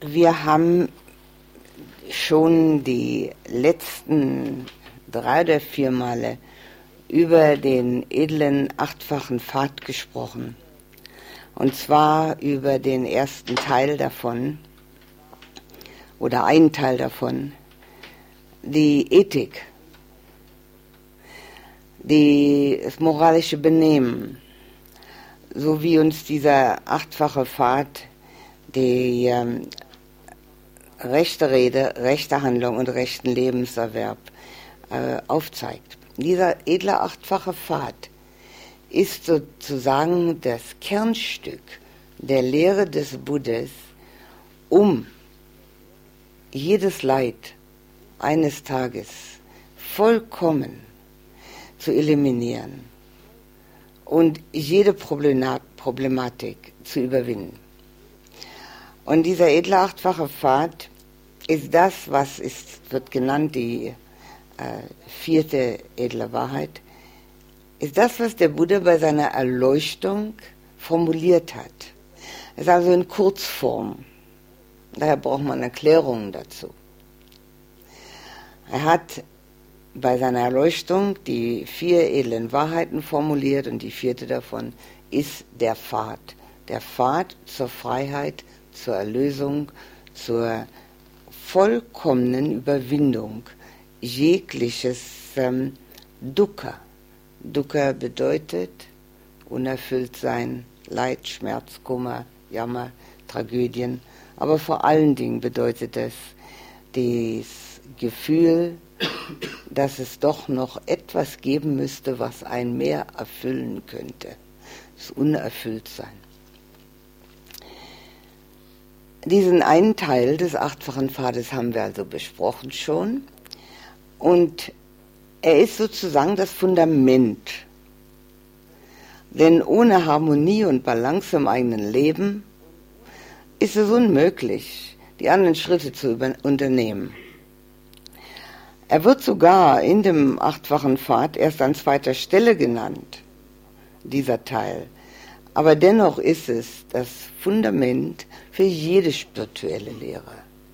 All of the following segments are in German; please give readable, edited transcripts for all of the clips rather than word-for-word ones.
Wir haben schon die letzten 3 oder 4 Male über den edlen achtfachen Pfad gesprochen. Und zwar über den ersten Teil davon, oder einen Teil davon, die Ethik, das moralische Benehmen, so wie uns dieser achtfache Pfad die rechte Rede, rechte Handlung und rechten Lebenserwerb aufzeigt. Dieser edle achtfache Pfad ist sozusagen das Kernstück der Lehre des Buddhas, um jedes Leid eines Tages vollkommen zu eliminieren und jede Problematik zu überwinden. Und dieser edle achtfache Pfad ist das, wird genannt die 4. edle Wahrheit, ist das, was der Buddha bei seiner Erleuchtung formuliert hat. Es ist also in Kurzform. Daher braucht man Erklärungen dazu. Er hat bei seiner Erleuchtung die 4 edlen Wahrheiten formuliert und die 4. davon ist der Pfad. Der Pfad zur Freiheit, zur Erlösung, zur vollkommenen Überwindung jegliches Dukkha. Dukkha bedeutet unerfüllt sein, Leid, Schmerz, Kummer, Jammer, Tragödien. Aber vor allen Dingen bedeutet es das Gefühl, dass es doch noch etwas geben müsste, was einen mehr erfüllen könnte. Das Unerfülltsein. Diesen einen Teil des achtfachen Pfades haben wir also besprochen schon. Und er ist sozusagen das Fundament. Denn ohne Harmonie und Balance im eigenen Leben ist es unmöglich, die anderen Schritte zu unternehmen. Er wird sogar in dem achtfachen Pfad erst an 2. Stelle genannt, dieser Teil. Aber dennoch ist es das Fundament für jede spirituelle Lehre.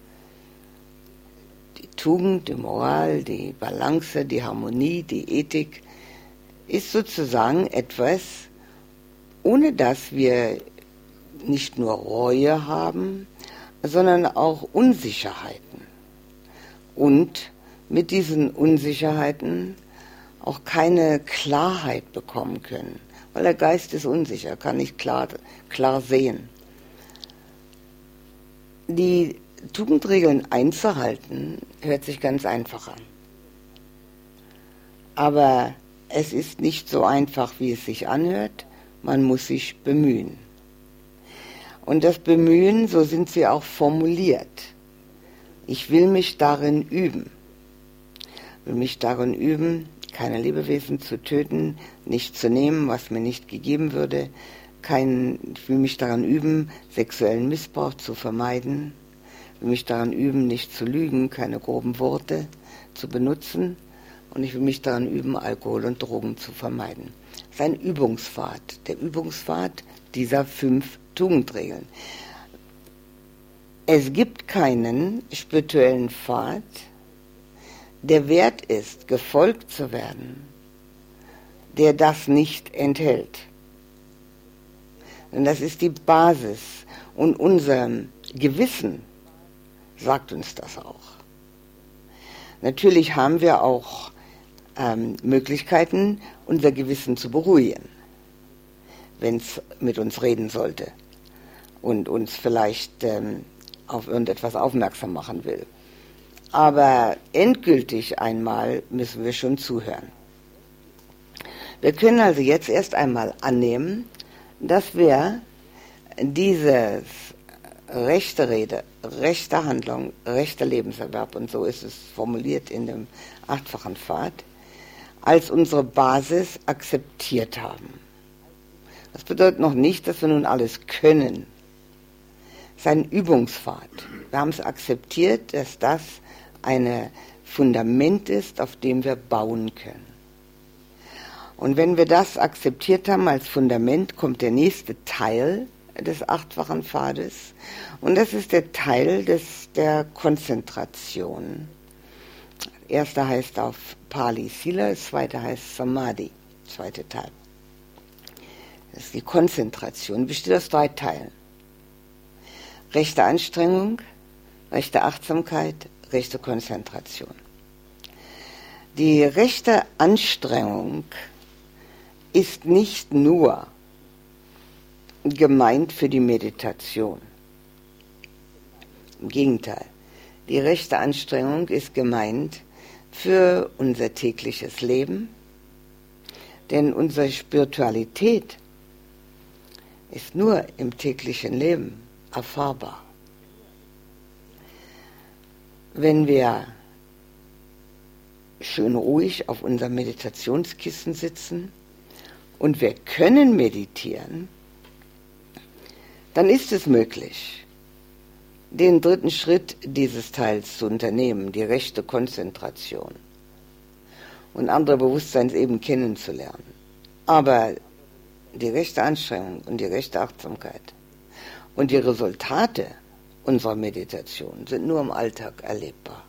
Die Tugend, die Moral, die Balance, die Harmonie, die Ethik ist sozusagen etwas, ohne dass wir nicht nur Reue haben, sondern auch Unsicherheiten. Und mit diesen Unsicherheiten auch keine Klarheit bekommen können. Weil der Geist ist unsicher, kann nicht klar sehen. Die Tugendregeln einzuhalten, hört sich ganz einfach an. Aber es ist nicht so einfach, wie es sich anhört. Man muss sich bemühen. Und das Bemühen, so sind sie auch formuliert. Ich will mich darin üben. Ich will mich darin üben, keine Lebewesen zu töten, nicht zu nehmen, was mir nicht gegeben würde. Ich will mich daran üben, sexuellen Missbrauch zu vermeiden. Ich will mich daran üben, nicht zu lügen, keine groben Worte zu benutzen. Und ich will mich daran üben, Alkohol und Drogen zu vermeiden. Das ist ein Übungspfad, der Übungspfad dieser 5 Tugendregeln. Es gibt keinen spirituellen Pfad, der wert ist, gefolgt zu werden, der das nicht enthält. Denn das ist die Basis und unser Gewissen sagt uns das auch. Natürlich haben wir auch Möglichkeiten, unser Gewissen zu beruhigen, wenn es mit uns reden sollte und uns vielleicht auf irgendetwas aufmerksam machen will. Aber endgültig einmal müssen wir schon zuhören. Wir können also jetzt erst einmal annehmen, dass wir dieses rechte Rede, rechte Handlung, rechter Lebenserwerb, und so ist es formuliert in dem achtfachen Pfad, als unsere Basis akzeptiert haben. Das bedeutet noch nicht, dass wir nun alles können. Es ist ein Übungspfad. Wir haben es akzeptiert, dass das ein Fundament ist, auf dem wir bauen können. Und wenn wir das akzeptiert haben als Fundament, kommt der nächste Teil des achtfachen Pfades. Und das ist der Teil der Konzentration. Erster heißt auf Pali Sila, das zweite heißt Samadhi, zweite Teil. Das ist die Konzentration, besteht aus 3 Teilen. Rechte Anstrengung, rechte Achtsamkeit, rechte Konzentration. Die rechte Anstrengung ist nicht nur gemeint für die Meditation. Im Gegenteil, die rechte Anstrengung ist gemeint für unser tägliches Leben, denn unsere Spiritualität ist nur im täglichen Leben erfahrbar. Wenn wir schön ruhig auf unserem Meditationskissen sitzen und wir können meditieren, dann ist es möglich, den 3. Schritt dieses Teils zu unternehmen, die rechte Konzentration und andere Bewusstseinsebenen kennenzulernen. Aber die rechte Anstrengung und die rechte Achtsamkeit und die Resultate unserer Meditation sind nur im Alltag erlebbar.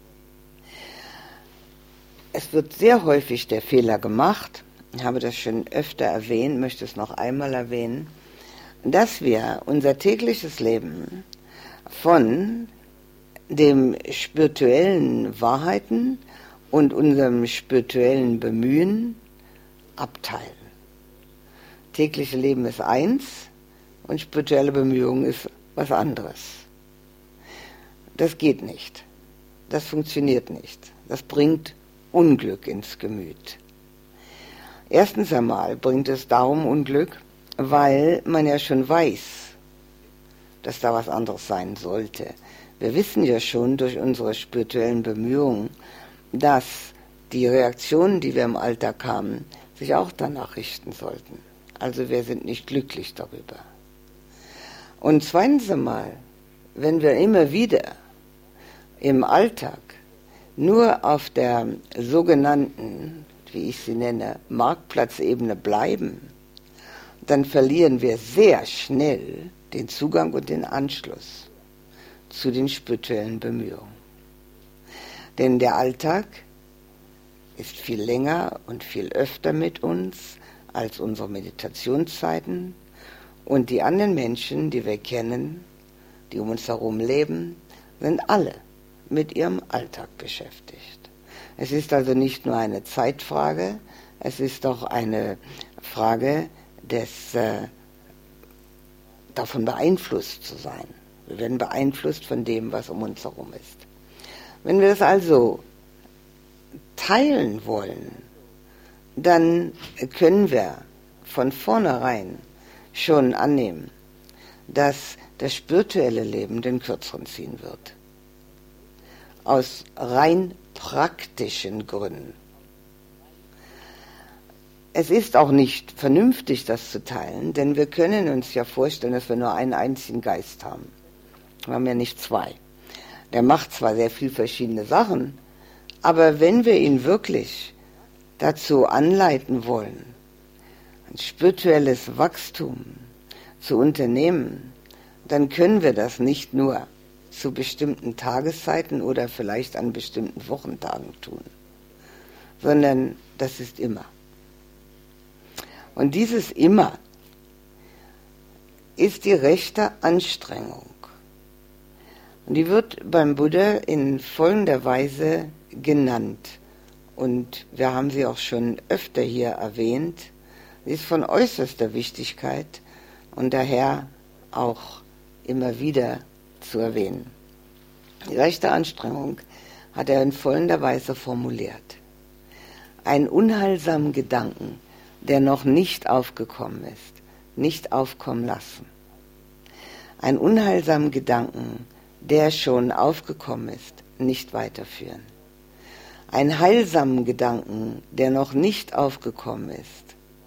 Es wird sehr häufig der Fehler gemacht, ich habe das schon öfter erwähnt, möchte es noch einmal erwähnen, dass wir unser tägliches Leben von dem spirituellen Wahrheiten und unserem spirituellen Bemühen abteilen. Tägliche Leben ist eins und spirituelle Bemühung ist was anderes. Das geht nicht. Das funktioniert nicht. Das bringt Unglück ins Gemüt. Erstens einmal bringt es darum Unglück, weil man ja schon weiß, dass da was anderes sein sollte. Wir wissen ja schon durch unsere spirituellen Bemühungen, dass die Reaktionen, die wir im Alltag haben, sich auch danach richten sollten. Also wir sind nicht glücklich darüber. Und zweitens einmal, wenn wir immer wieder im Alltag nur auf der sogenannten, wie ich sie nenne, Marktplatzebene bleiben, dann verlieren wir sehr schnell den Zugang und den Anschluss zu den spirituellen Bemühungen. Denn der Alltag ist viel länger und viel öfter mit uns als unsere Meditationszeiten und die anderen Menschen, die wir kennen, die um uns herum leben, sind alle mit ihrem Alltag beschäftigt. Es ist also nicht nur eine Zeitfrage, es ist doch eine Frage davon beeinflusst zu sein. Wir werden beeinflusst von dem, was um uns herum ist. Wenn wir das also teilen wollen, dann können wir von vornherein schon annehmen, dass das spirituelle Leben den Kürzeren ziehen wird. Aus rein praktischen Gründen. Es ist auch nicht vernünftig, das zu teilen, denn wir können uns ja vorstellen, dass wir nur einen einzigen Geist haben. Wir haben ja nicht 2. Der macht zwar sehr viel verschiedene Sachen, aber wenn wir ihn wirklich dazu anleiten wollen, ein spirituelles Wachstum zu unternehmen, dann können wir das nicht nur zu bestimmten Tageszeiten oder vielleicht an bestimmten Wochentagen tun, sondern das ist immer. Und dieses immer ist die rechte Anstrengung. Und die wird beim Buddha in folgender Weise genannt. Und wir haben sie auch schon öfter hier erwähnt. Sie ist von äußerster Wichtigkeit und daher auch immer wieder zu erwähnen. Die rechte Anstrengung hat er in folgender Weise formuliert. Einen unheilsamen Gedanken, der noch nicht aufgekommen ist, nicht aufkommen lassen. Einen unheilsamen Gedanken, der schon aufgekommen ist, nicht weiterführen. Einen heilsamen Gedanken, der noch nicht aufgekommen ist,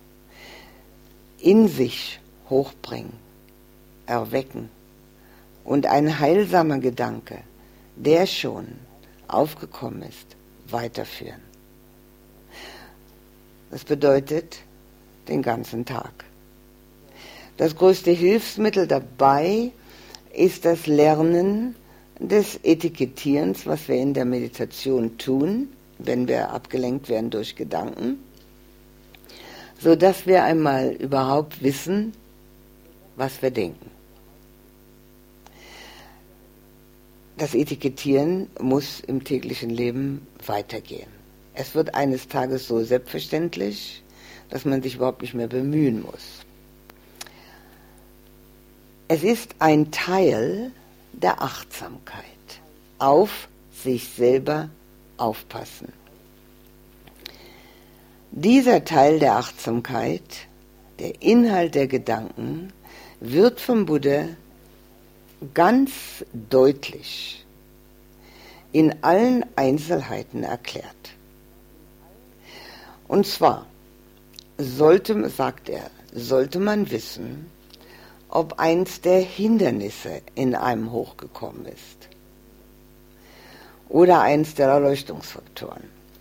in sich hochbringen, erwecken. Und ein heilsamer Gedanke, der schon aufgekommen ist, weiterführen. Das bedeutet den ganzen Tag. Das größte Hilfsmittel dabei ist das Lernen des Etikettierens, was wir in der Meditation tun, wenn wir abgelenkt werden durch Gedanken, sodass wir einmal überhaupt wissen, was wir denken. Das Etikettieren muss im täglichen Leben weitergehen. Es wird eines Tages so selbstverständlich, dass man sich überhaupt nicht mehr bemühen muss. Es ist ein Teil der Achtsamkeit. Auf sich selber aufpassen. Dieser Teil der Achtsamkeit, der Inhalt der Gedanken, wird vom Buddha ganz deutlich in allen Einzelheiten erklärt. Und zwar sagt er, sollte man wissen, ob eins der Hindernisse in einem hochgekommen ist oder eins der Erleuchtungsfaktoren.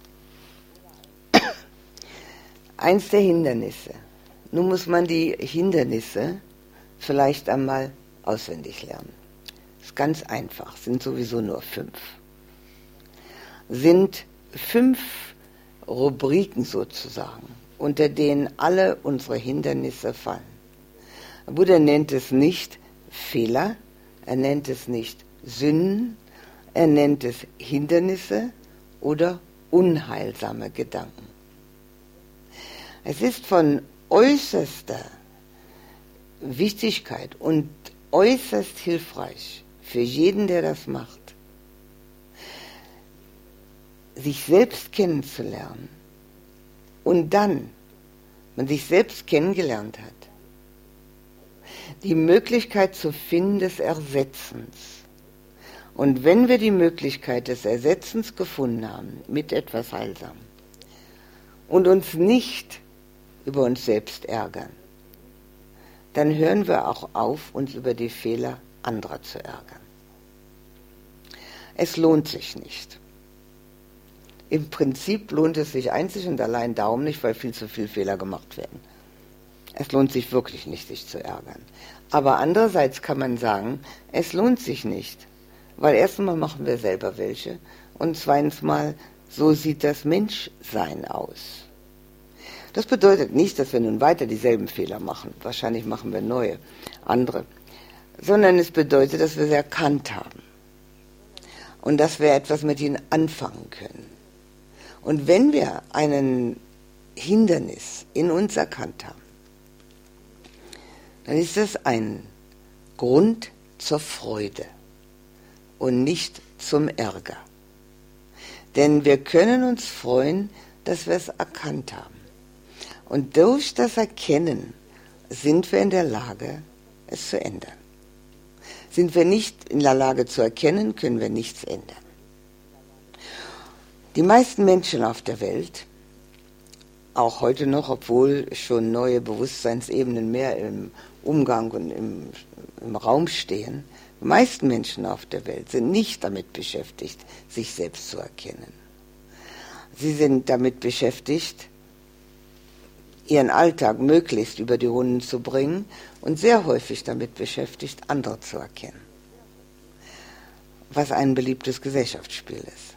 Eins der Hindernisse. Nun muss man die Hindernisse vielleicht einmal auswendig lernen. Ist ganz einfach, sind sowieso nur 5. Sind 5 Rubriken sozusagen, unter denen alle unsere Hindernisse fallen. Der Buddha nennt es nicht Fehler, er nennt es nicht Sünden, er nennt es Hindernisse oder unheilsame Gedanken. Es ist von äußerster Wichtigkeit und äußerst hilfreich für jeden, der das macht, sich selbst kennenzulernen und dann, wenn man sich selbst kennengelernt hat, die Möglichkeit zu finden des Ersetzens. Und wenn wir die Möglichkeit des Ersetzens gefunden haben mit etwas Heilsam und uns nicht über uns selbst ärgern, dann hören wir auch auf, uns über die Fehler anderer zu ärgern. Es lohnt sich nicht. Im Prinzip lohnt es sich einzig und allein darum nicht, weil viel zu viele Fehler gemacht werden. Es lohnt sich wirklich nicht, sich zu ärgern. Aber andererseits kann man sagen, es lohnt sich nicht, weil erstens mal machen wir selber welche und zweitens mal, so sieht das Menschsein aus. Das bedeutet nicht, dass wir nun weiter dieselben Fehler machen. Wahrscheinlich machen wir neue, andere. Sondern es bedeutet, dass wir sie erkannt haben. Und dass wir etwas mit ihnen anfangen können. Und wenn wir einen Hindernis in uns erkannt haben, dann ist das ein Grund zur Freude und nicht zum Ärger. Denn wir können uns freuen, dass wir es erkannt haben. Und durch das Erkennen sind wir in der Lage, es zu ändern. Sind wir nicht in der Lage zu erkennen, können wir nichts ändern. Die meisten Menschen auf der Welt, auch heute noch, obwohl schon neue Bewusstseinsebenen mehr im Umgang und im Raum stehen, die meisten Menschen auf der Welt sind nicht damit beschäftigt, sich selbst zu erkennen. Sie sind damit beschäftigt, ihren Alltag möglichst über die Runden zu bringen und sehr häufig damit beschäftigt, andere zu erkennen. Was ein beliebtes Gesellschaftsspiel ist.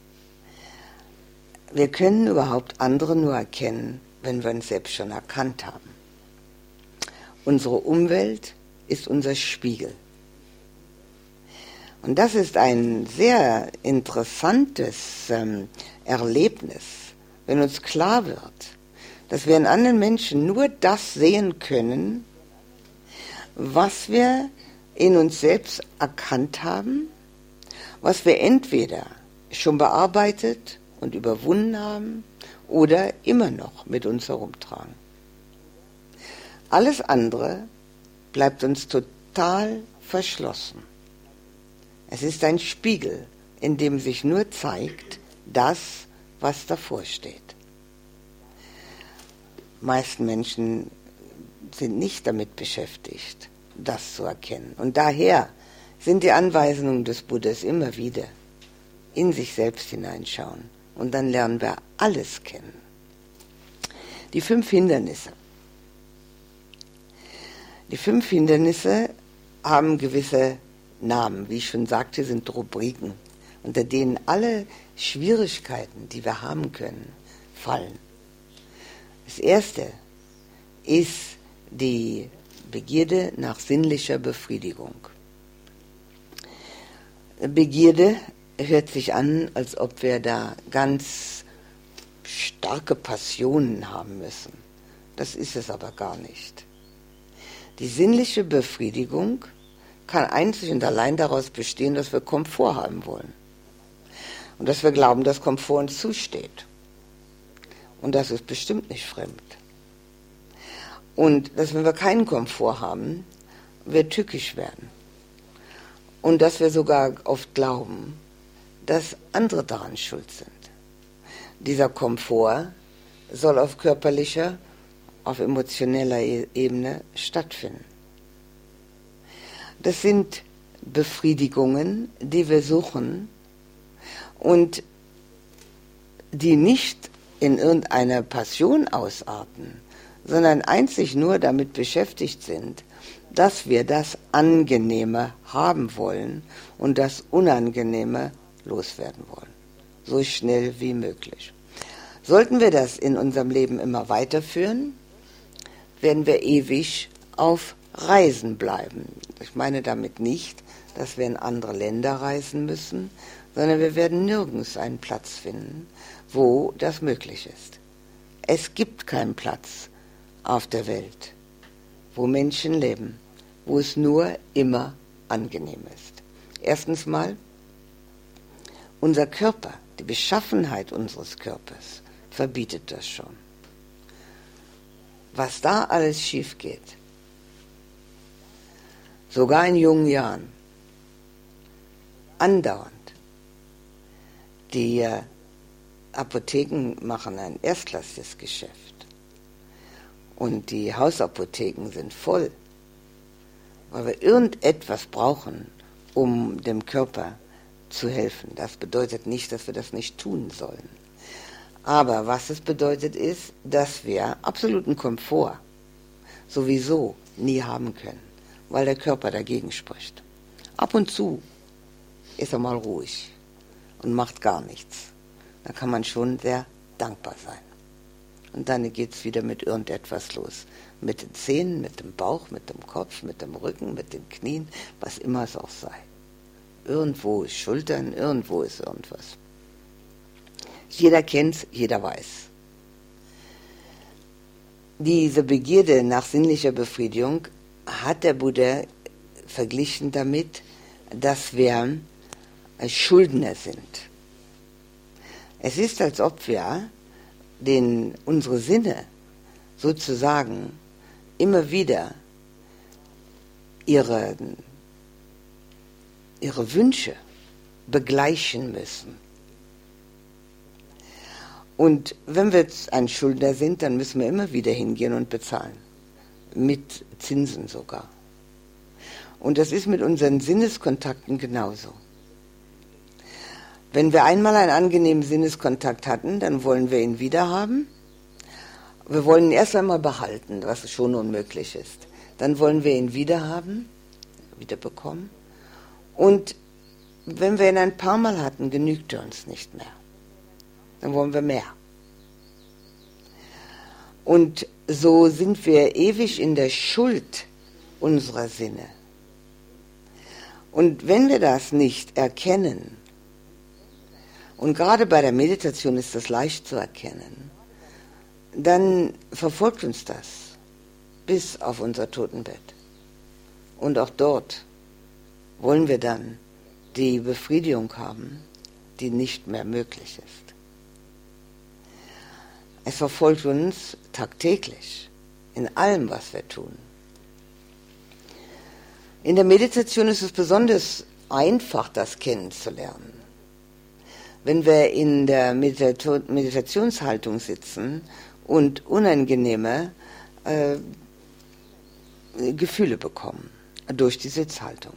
Wir können überhaupt andere nur erkennen, wenn wir uns selbst schon erkannt haben. Unsere Umwelt ist unser Spiegel. Und das ist ein sehr interessantes Erlebnis, wenn uns klar wird, dass wir in anderen Menschen nur das sehen können, was wir in uns selbst erkannt haben, was wir entweder schon bearbeitet und überwunden haben oder immer noch mit uns herumtragen. Alles andere bleibt uns total verschlossen. Es ist ein Spiegel, in dem sich nur zeigt das, was davor steht. Die meisten Menschen sind nicht damit beschäftigt, das zu erkennen. Und daher sind die Anweisungen des Buddhas immer wieder in sich selbst hineinschauen. Und dann lernen wir alles kennen. Die 5 Hindernisse. Die 5 Hindernisse haben gewisse Namen, wie ich schon sagte, sind Rubriken, unter denen alle Schwierigkeiten, die wir haben können, fallen. Das erste ist die Begierde nach sinnlicher Befriedigung. Begierde hört sich an, als ob wir da ganz starke Passionen haben müssen. Das ist es aber gar nicht. Die sinnliche Befriedigung kann einzig und allein daraus bestehen, dass wir Komfort haben wollen. Und dass wir glauben, dass Komfort uns zusteht. Und das ist bestimmt nicht fremd. Und dass, wenn wir keinen Komfort haben, wir tückisch werden. Und dass wir sogar oft glauben, dass andere daran schuld sind. Dieser Komfort soll auf körperlicher, auf emotioneller Ebene stattfinden. Das sind Befriedigungen, die wir suchen und die nicht in irgendeiner Passion ausarten, sondern einzig nur damit beschäftigt sind, dass wir das Angenehme haben wollen und das Unangenehme loswerden wollen. So schnell wie möglich. Sollten wir das in unserem Leben immer weiterführen, werden wir ewig auf Reisen bleiben. Ich meine damit nicht, dass wir in andere Länder reisen müssen, sondern wir werden nirgends einen Platz finden, wo das möglich ist. Es gibt keinen Platz auf der Welt, wo Menschen leben, wo es nur immer angenehm ist. Erstens mal, unser Körper, die Beschaffenheit unseres Körpers verbietet das schon. Was da alles schief geht, sogar in jungen Jahren, andauernd. Die Apotheken machen ein erstklassiges Geschäft und die Hausapotheken sind voll, weil wir irgendetwas brauchen, um dem Körper zu helfen. Das bedeutet nicht, dass wir das nicht tun sollen. Aber was es bedeutet ist, dass wir absoluten Komfort sowieso nie haben können, weil der Körper dagegen spricht. Ab und zu ist er mal ruhig und macht gar nichts. Da kann man schon sehr dankbar sein. Und dann geht es wieder mit irgendetwas los. Mit den Zähnen, mit dem Bauch, mit dem Kopf, mit dem Rücken, mit den Knien, was immer es auch sei. Irgendwo ist Schultern, irgendwo ist irgendwas. Jeder kennt's, jeder weiß. Diese Begierde nach sinnlicher Befriedigung hat der Buddha verglichen damit, dass wir Schuldner sind. Es ist, als ob wir unsere Sinne sozusagen immer wieder ihre Wünsche begleichen müssen. Und wenn wir jetzt ein Schuldner sind, dann müssen wir immer wieder hingehen und bezahlen. Mit Zinsen sogar. Und das ist mit unseren Sinneskontakten genauso. Wenn wir einmal einen angenehmen Sinneskontakt hatten, dann wollen wir ihn wieder haben. Wir wollen ihn erst einmal behalten, was schon unmöglich ist. Dann wollen wir ihn wieder haben, wieder bekommen. Und wenn wir ihn ein paar Mal hatten, genügt er uns nicht mehr. Dann wollen wir mehr. Und so sind wir ewig in der Schuld unserer Sinne. Und wenn wir das nicht erkennen, und gerade bei der Meditation ist das leicht zu erkennen, dann verfolgt uns das bis auf unser Totenbett. Und auch dort wollen wir dann die Befriedigung haben, die nicht mehr möglich ist. Es verfolgt uns tagtäglich in allem, was wir tun. In der Meditation ist es besonders einfach, das kennenzulernen. Wenn wir in der Meditationshaltung sitzen und unangenehme Gefühle bekommen durch die Sitzhaltung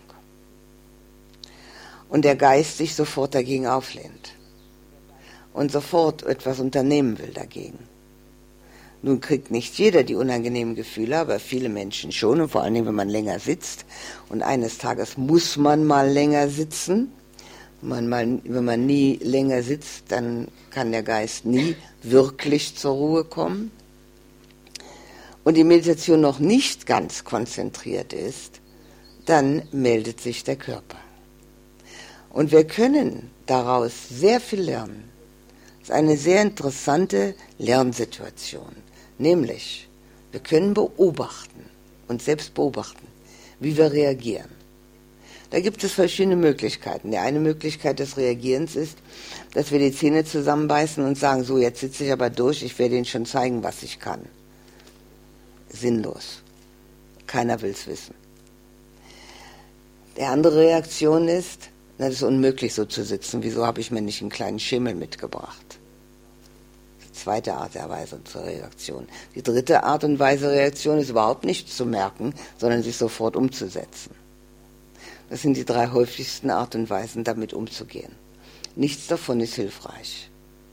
und der Geist sich sofort dagegen auflehnt und sofort etwas unternehmen will dagegen, Nun kriegt nicht jeder die unangenehmen Gefühle, aber viele Menschen schon, und vor allen Dingen, wenn man länger sitzt. Und eines Tages muss man mal länger sitzen. Wenn man nie länger sitzt, dann kann der Geist nie wirklich zur Ruhe kommen. Und die Meditation noch nicht ganz konzentriert ist, dann meldet sich der Körper. Und wir können daraus sehr viel lernen. Das ist eine sehr interessante Lernsituation. Nämlich, wir können beobachten, uns selbst beobachten, wie wir reagieren. Da gibt es verschiedene Möglichkeiten. Die eine Möglichkeit des Reagierens ist, dass wir die Zähne zusammenbeißen und sagen, so, jetzt sitze ich aber durch, ich werde Ihnen schon zeigen, was ich kann. Sinnlos. Keiner will es wissen. Die andere Reaktion ist, na, das ist unmöglich so zu sitzen, wieso habe ich mir nicht einen kleinen Schimmel mitgebracht? Die zweite Art der Weise zur Reaktion. Die dritte Art und Weise Reaktion ist überhaupt nichts zu merken, sondern sich sofort umzusetzen. Das sind die 3 häufigsten Art und Weisen, damit umzugehen. Nichts davon ist hilfreich.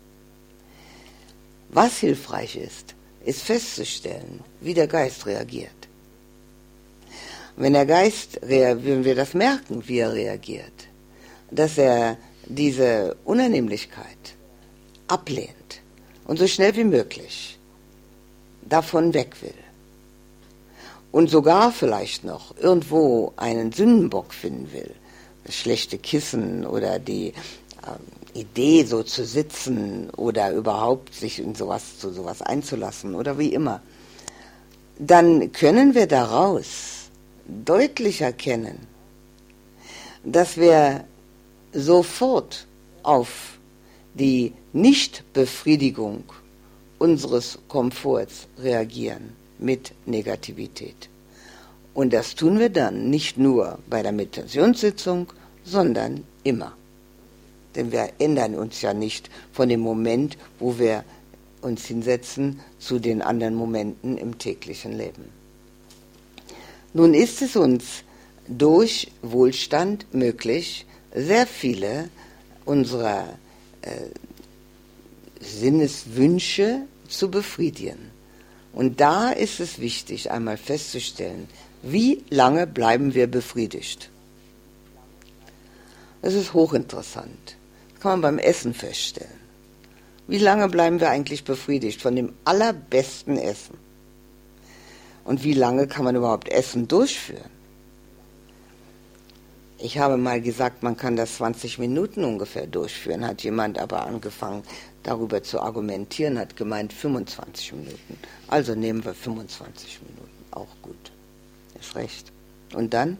Was hilfreich ist festzustellen, wie der Geist reagiert. Wenn wir das merken, wie er reagiert, dass er diese Unannehmlichkeit ablehnt und so schnell wie möglich davon weg will und sogar vielleicht noch irgendwo einen Sündenbock finden will, das schlechte Kissen oder die Idee, so zu sitzen oder überhaupt sich in zu sowas einzulassen oder wie immer, dann können wir daraus deutlich erkennen, dass wir sofort auf die Nichtbefriedigung unseres Komforts reagieren mit Negativität. Und das tun wir dann nicht nur bei der Meditationssitzung, sondern immer. Denn wir ändern uns ja nicht von dem Moment, wo wir uns hinsetzen, zu den anderen Momenten im täglichen Leben. Nun ist es uns durch Wohlstand möglich, sehr viele unserer Sinneswünsche zu befriedigen. Und da ist es wichtig, einmal festzustellen, wie lange bleiben wir befriedigt. Das ist hochinteressant. Das kann man beim Essen feststellen. Wie lange bleiben wir eigentlich befriedigt von dem allerbesten Essen? Und wie lange kann man überhaupt Essen durchführen? Ich habe mal gesagt, man kann das 20 Minuten ungefähr durchführen, hat jemand aber angefangen, darüber zu argumentieren, hat gemeint 25 Minuten. Also nehmen wir 25 Minuten, auch gut. Ist recht. Und dann?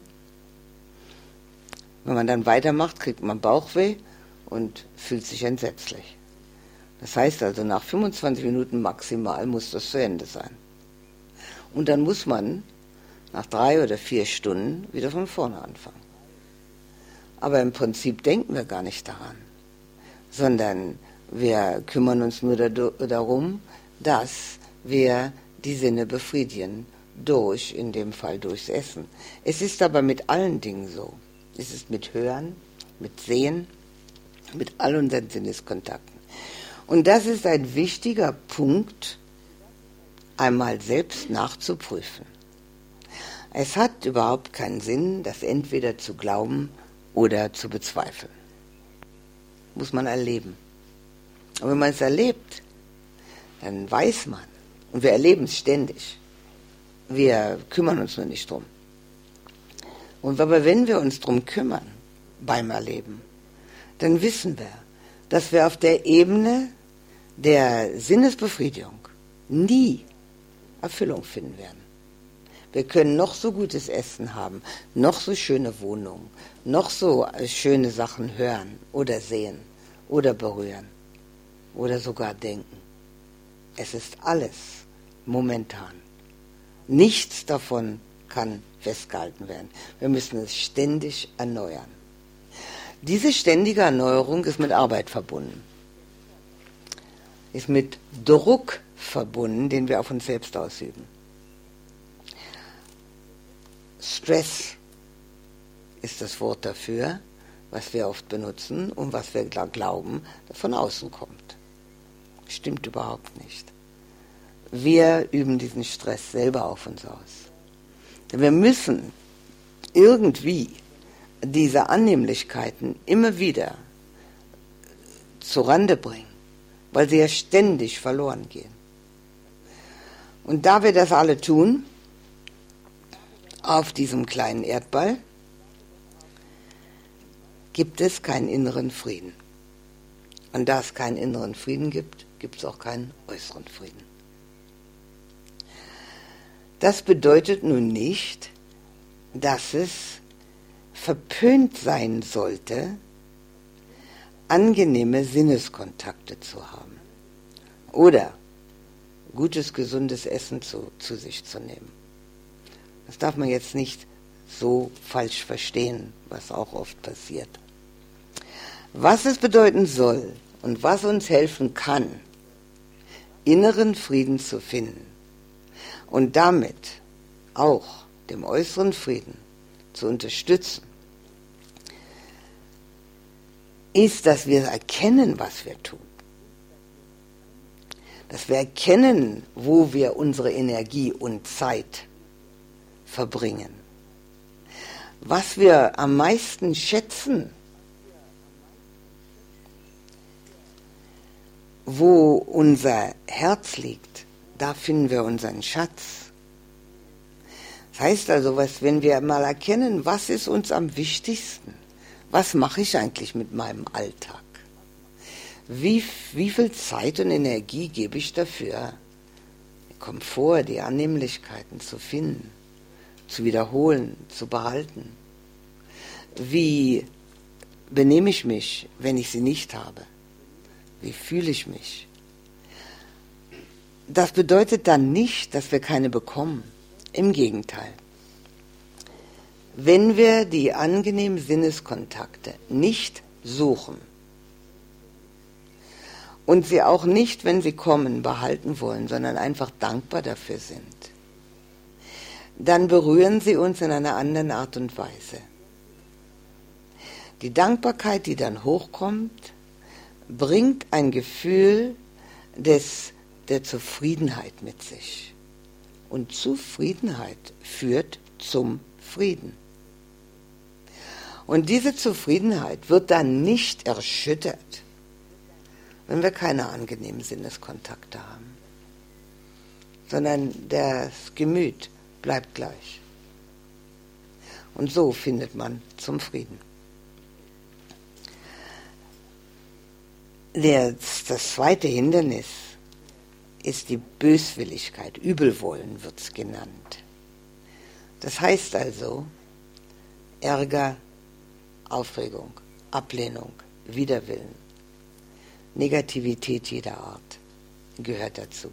Wenn man dann weitermacht, kriegt man Bauchweh und fühlt sich entsetzlich. Das heißt also, nach 25 Minuten maximal muss das zu Ende sein. Und dann muss man nach 3 oder 4 Stunden wieder von vorne anfangen. Aber im Prinzip denken wir gar nicht daran, sondern wir kümmern uns nur darum, dass wir die Sinne befriedigen, in dem Fall durchs Essen. Es ist aber mit allen Dingen so. Es ist mit Hören, mit Sehen, mit all unseren Sinneskontakten. Und das ist ein wichtiger Punkt, einmal selbst nachzuprüfen. Es hat überhaupt keinen Sinn, das entweder zu glauben oder zu bezweifeln. Muss man erleben. Und wenn man es erlebt, dann weiß man, und wir erleben es ständig, wir kümmern uns nur nicht drum. Und aber wenn wir uns drum kümmern, beim Erleben, dann wissen wir, dass wir auf der Ebene der Sinnesbefriedigung nie Erfüllung finden werden. Wir können noch so gutes Essen haben, noch so schöne Wohnungen, noch so schöne Sachen hören oder sehen oder berühren oder sogar denken. Es ist alles momentan. Nichts davon kann festgehalten werden. Wir müssen es ständig erneuern. Diese ständige Erneuerung ist mit Arbeit verbunden. Ist mit Druck verbunden, den wir auf uns selbst ausüben. Stress ist das Wort dafür, was wir oft benutzen und was wir glauben, das von außen kommt. Stimmt überhaupt nicht. wir üben diesen Stress selber auf uns aus. Wir müssen irgendwie diese Annehmlichkeiten immer wieder zurande bringen, weil sie ja ständig verloren gehen. Und da wir das alle tun, auf diesem kleinen Erdball, gibt es keinen inneren Frieden. Und da es keinen inneren Frieden gibt, gibt es auch keinen äußeren Frieden. Das bedeutet nun nicht, dass es verpönt sein sollte, angenehme Sinneskontakte zu haben oder gutes, gesundes Essen zu sich zu nehmen. Das darf man jetzt nicht so falsch verstehen, was auch oft passiert. Was es bedeuten soll und was uns helfen kann, inneren Frieden zu finden und damit auch dem äußeren Frieden zu unterstützen, ist, dass wir erkennen, was wir tun. Dass wir erkennen, wo wir unsere Energie und Zeit verbringen. Was wir am meisten schätzen, wo unser Herz liegt, da finden wir unseren Schatz. Das heißt also, wenn wir mal erkennen, was ist uns am wichtigsten, was mache ich eigentlich mit meinem Alltag, wie viel Zeit und Energie gebe ich dafür, den Komfort, die Annehmlichkeiten zu finden, zu wiederholen, zu behalten. Wie benehme ich mich, wenn ich sie nicht habe? Wie fühle ich mich? Das bedeutet dann nicht, dass wir keine bekommen. Im Gegenteil. Wenn wir die angenehmen Sinneskontakte nicht suchen und sie auch nicht, wenn sie kommen, behalten wollen, sondern einfach dankbar dafür sind, dann berühren sie uns in einer anderen Art und Weise. Die Dankbarkeit, die dann hochkommt, bringt ein Gefühl der Zufriedenheit mit sich. Und Zufriedenheit führt zum Frieden. Und diese Zufriedenheit wird dann nicht erschüttert, wenn wir keine angenehmen Sinneskontakte haben, sondern das Gemüt bleibt gleich. Und so findet man zum Frieden. Das zweite Hindernis ist die Böswilligkeit, Übelwollen wird es genannt. Das heißt also Ärger, Aufregung, Ablehnung, Widerwillen, Negativität jeder Art gehört dazu.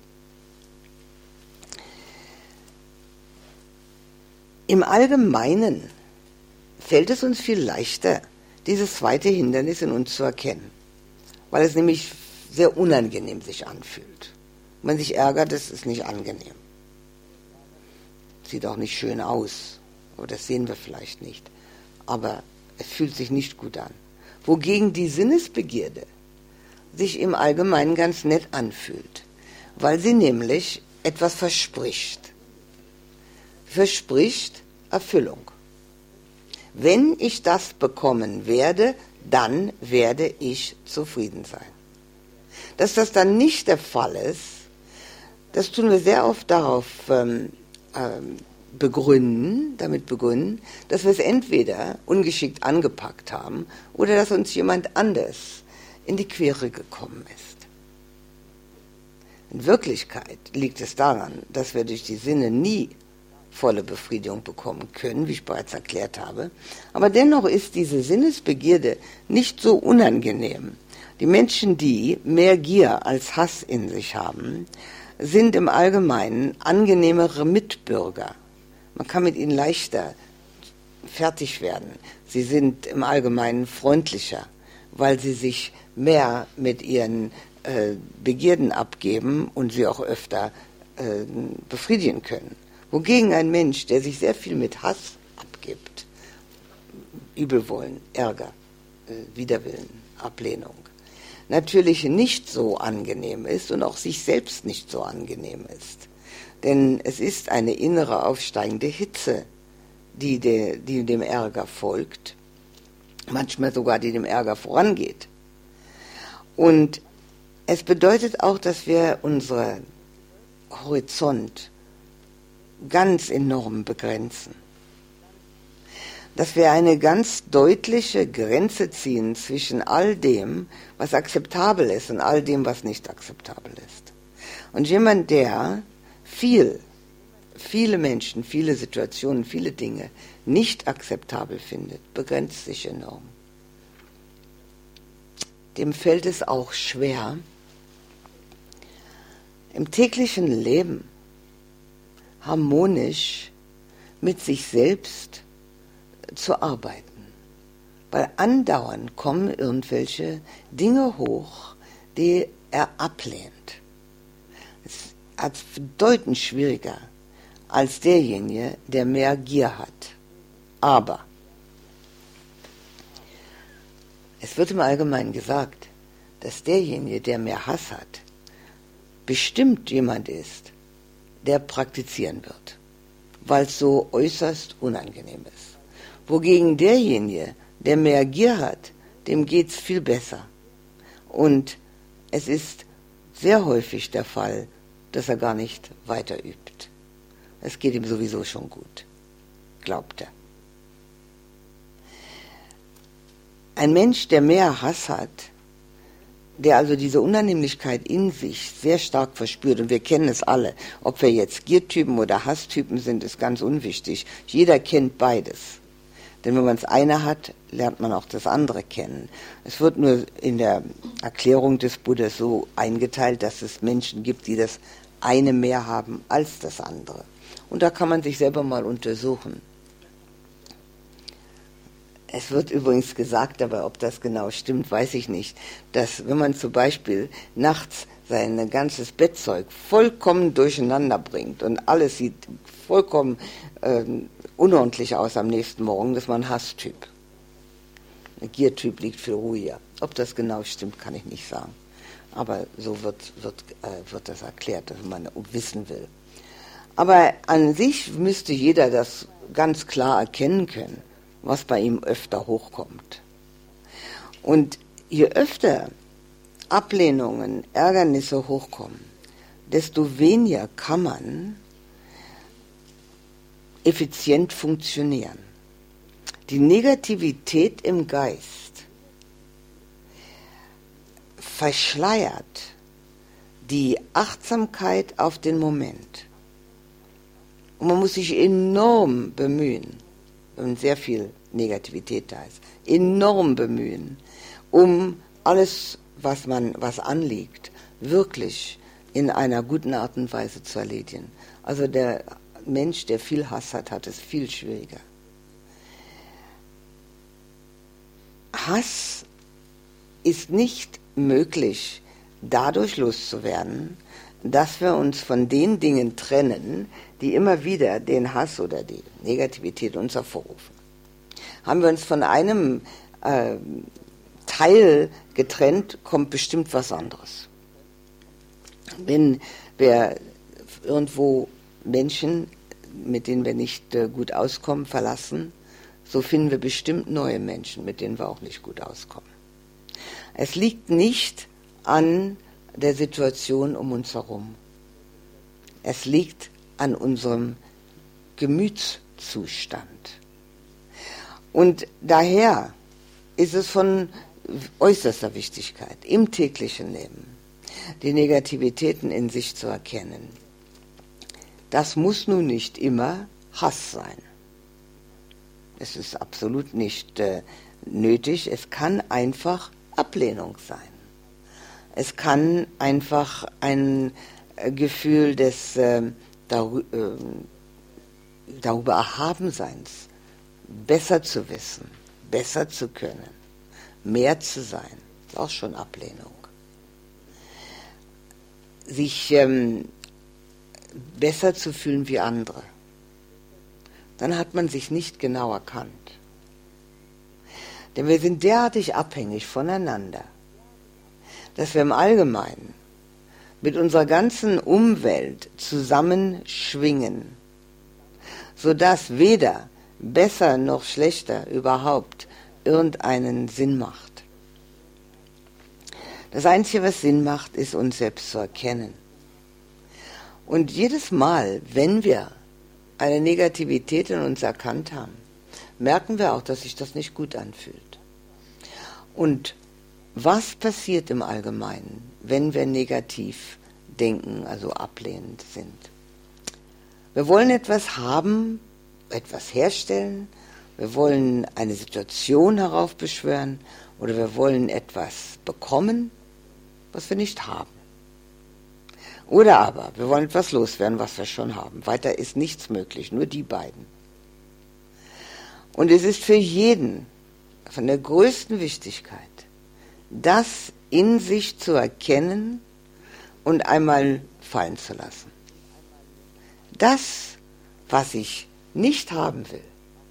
Im Allgemeinen fällt es uns viel leichter, dieses zweite Hindernis in uns zu erkennen, weil es nämlich sehr unangenehm sich anfühlt. Wenn man sich ärgert, das ist nicht angenehm. Sieht auch nicht schön aus, aber das sehen wir vielleicht nicht. Aber es fühlt sich nicht gut an. Wogegen die Sinnesbegierde sich im Allgemeinen ganz nett anfühlt, weil sie nämlich etwas verspricht. Verspricht Erfüllung. Wenn ich das bekommen werde, dann werde ich zufrieden sein. Dass das dann nicht der Fall ist, das tun wir sehr oft damit begründen, dass wir es entweder ungeschickt angepackt haben oder dass uns jemand anders in die Quere gekommen ist. In Wirklichkeit liegt es daran, dass wir durch die Sinne nie volle Befriedigung bekommen können, wie ich bereits erklärt habe. Aber dennoch ist diese Sinnesbegierde nicht so unangenehm. Die Menschen, die mehr Gier als Hass in sich haben, sind im Allgemeinen angenehmere Mitbürger. Man kann mit ihnen leichter fertig werden. Sie sind im Allgemeinen freundlicher, weil sie sich mehr mit ihren Begierden abgeben und sie auch öfter befriedigen können. Wogegen ein Mensch, der sich sehr viel mit Hass abgibt, Übelwollen, Ärger, Widerwillen, Ablehnung, natürlich nicht so angenehm ist und auch sich selbst nicht so angenehm ist. Denn es ist eine innere aufsteigende Hitze, die dem Ärger folgt, manchmal sogar die dem Ärger vorangeht. Und es bedeutet auch, dass wir unseren Horizont ganz enorm begrenzen. Dass wir eine ganz deutliche Grenze ziehen zwischen all dem, was akzeptabel ist und all dem, was nicht akzeptabel ist. Und jemand, der viele Menschen, viele Situationen, viele Dinge nicht akzeptabel findet, begrenzt sich enorm. Dem fällt es auch schwer, im täglichen Leben harmonisch mit sich selbst zu arbeiten. Weil andauernd kommen irgendwelche Dinge hoch, die er ablehnt. Es ist bedeutend schwieriger als derjenige, der mehr Gier hat. Aber es wird im Allgemeinen gesagt, dass derjenige, der mehr Hass hat, bestimmt jemand ist, der praktizieren wird, weil es so äußerst unangenehm ist. Wogegen derjenige, der mehr Gier hat, dem geht es viel besser. Und es ist sehr häufig der Fall, dass er gar nicht weiter übt. Es geht ihm sowieso schon gut, glaubt er. Ein Mensch, der mehr Hass hat, der also diese Unannehmlichkeit in sich sehr stark verspürt, und wir kennen es alle, ob wir jetzt Giertypen oder Hasstypen sind, ist ganz unwichtig. Jeder kennt beides. Denn wenn man das eine hat, lernt man auch das andere kennen. Es wird nur in der Erklärung des Buddhas so eingeteilt, dass es Menschen gibt, die das eine mehr haben als das andere. Und da kann man sich selber mal untersuchen. Es wird übrigens gesagt, aber ob das genau stimmt, weiß ich nicht, dass wenn man zum Beispiel nachts sein ganzes Bettzeug vollkommen durcheinander bringt und alles sieht vollkommen unordentlich aus am nächsten Morgen, das ist man ein Hasstyp. Ein Giertyp liegt viel ruhiger. Ob das genau stimmt, kann ich nicht sagen. Aber so wird das erklärt, dass man wissen will. Aber an sich müsste jeder das ganz klar erkennen können, was bei ihm öfter hochkommt. Und je öfter Ablehnungen, Ärgernisse hochkommen, desto weniger kann man effizient funktionieren. Die Negativität im Geist verschleiert die Achtsamkeit auf den Moment. Und man muss sich enorm bemühen, wenn sehr viel Negativität da ist, enorm bemühen, um alles, was anliegt, wirklich in einer guten Art und Weise zu erledigen. Also der Mensch, der viel Hass hat, hat es viel schwieriger. Hass ist nicht möglich, dadurch loszuwerden, dass wir uns von den Dingen trennen, die immer wieder den Hass oder die Negativität uns hervorrufen. Haben wir uns von einem Teil getrennt, kommt bestimmt was anderes. Wenn wir irgendwo Menschen, mit denen wir nicht gut auskommen, verlassen, so finden wir bestimmt neue Menschen, mit denen wir auch nicht gut auskommen. Es liegt nicht an der Situation um uns herum. Es liegt an unserem Gemütszustand. Und daher ist es von äußerster Wichtigkeit, im täglichen Leben die Negativitäten in sich zu erkennen. Das muss nun nicht immer Hass sein. Es ist absolut nicht nötig. Es kann einfach Ablehnung sein. Es kann einfach ein Gefühl des darüber Erhabenseins, besser zu wissen, besser zu können, mehr zu sein. Das ist auch schon Ablehnung. Sich besser zu fühlen wie andere. Dann hat man sich nicht genau erkannt. Denn wir sind derartig abhängig voneinander, dass wir im Allgemeinen mit unserer ganzen Umwelt zusammenschwingen, sodass weder besser noch schlechter überhaupt irgendeinen Sinn macht. Das Einzige, was Sinn macht, ist, uns selbst zu erkennen. Und jedes Mal, wenn wir eine Negativität in uns erkannt haben, merken wir auch, dass sich das nicht gut anfühlt. Und was passiert im Allgemeinen, wenn wir negativ denken, also ablehnend sind? Wir wollen etwas haben, etwas herstellen, wir wollen eine Situation heraufbeschwören oder wir wollen etwas bekommen, was wir nicht haben. Oder aber wir wollen etwas loswerden, was wir schon haben. Weiter ist nichts möglich, nur die beiden. Und es ist für jeden von der größten Wichtigkeit, das in sich zu erkennen und einmal fallen zu lassen. Das, was ich nicht haben will,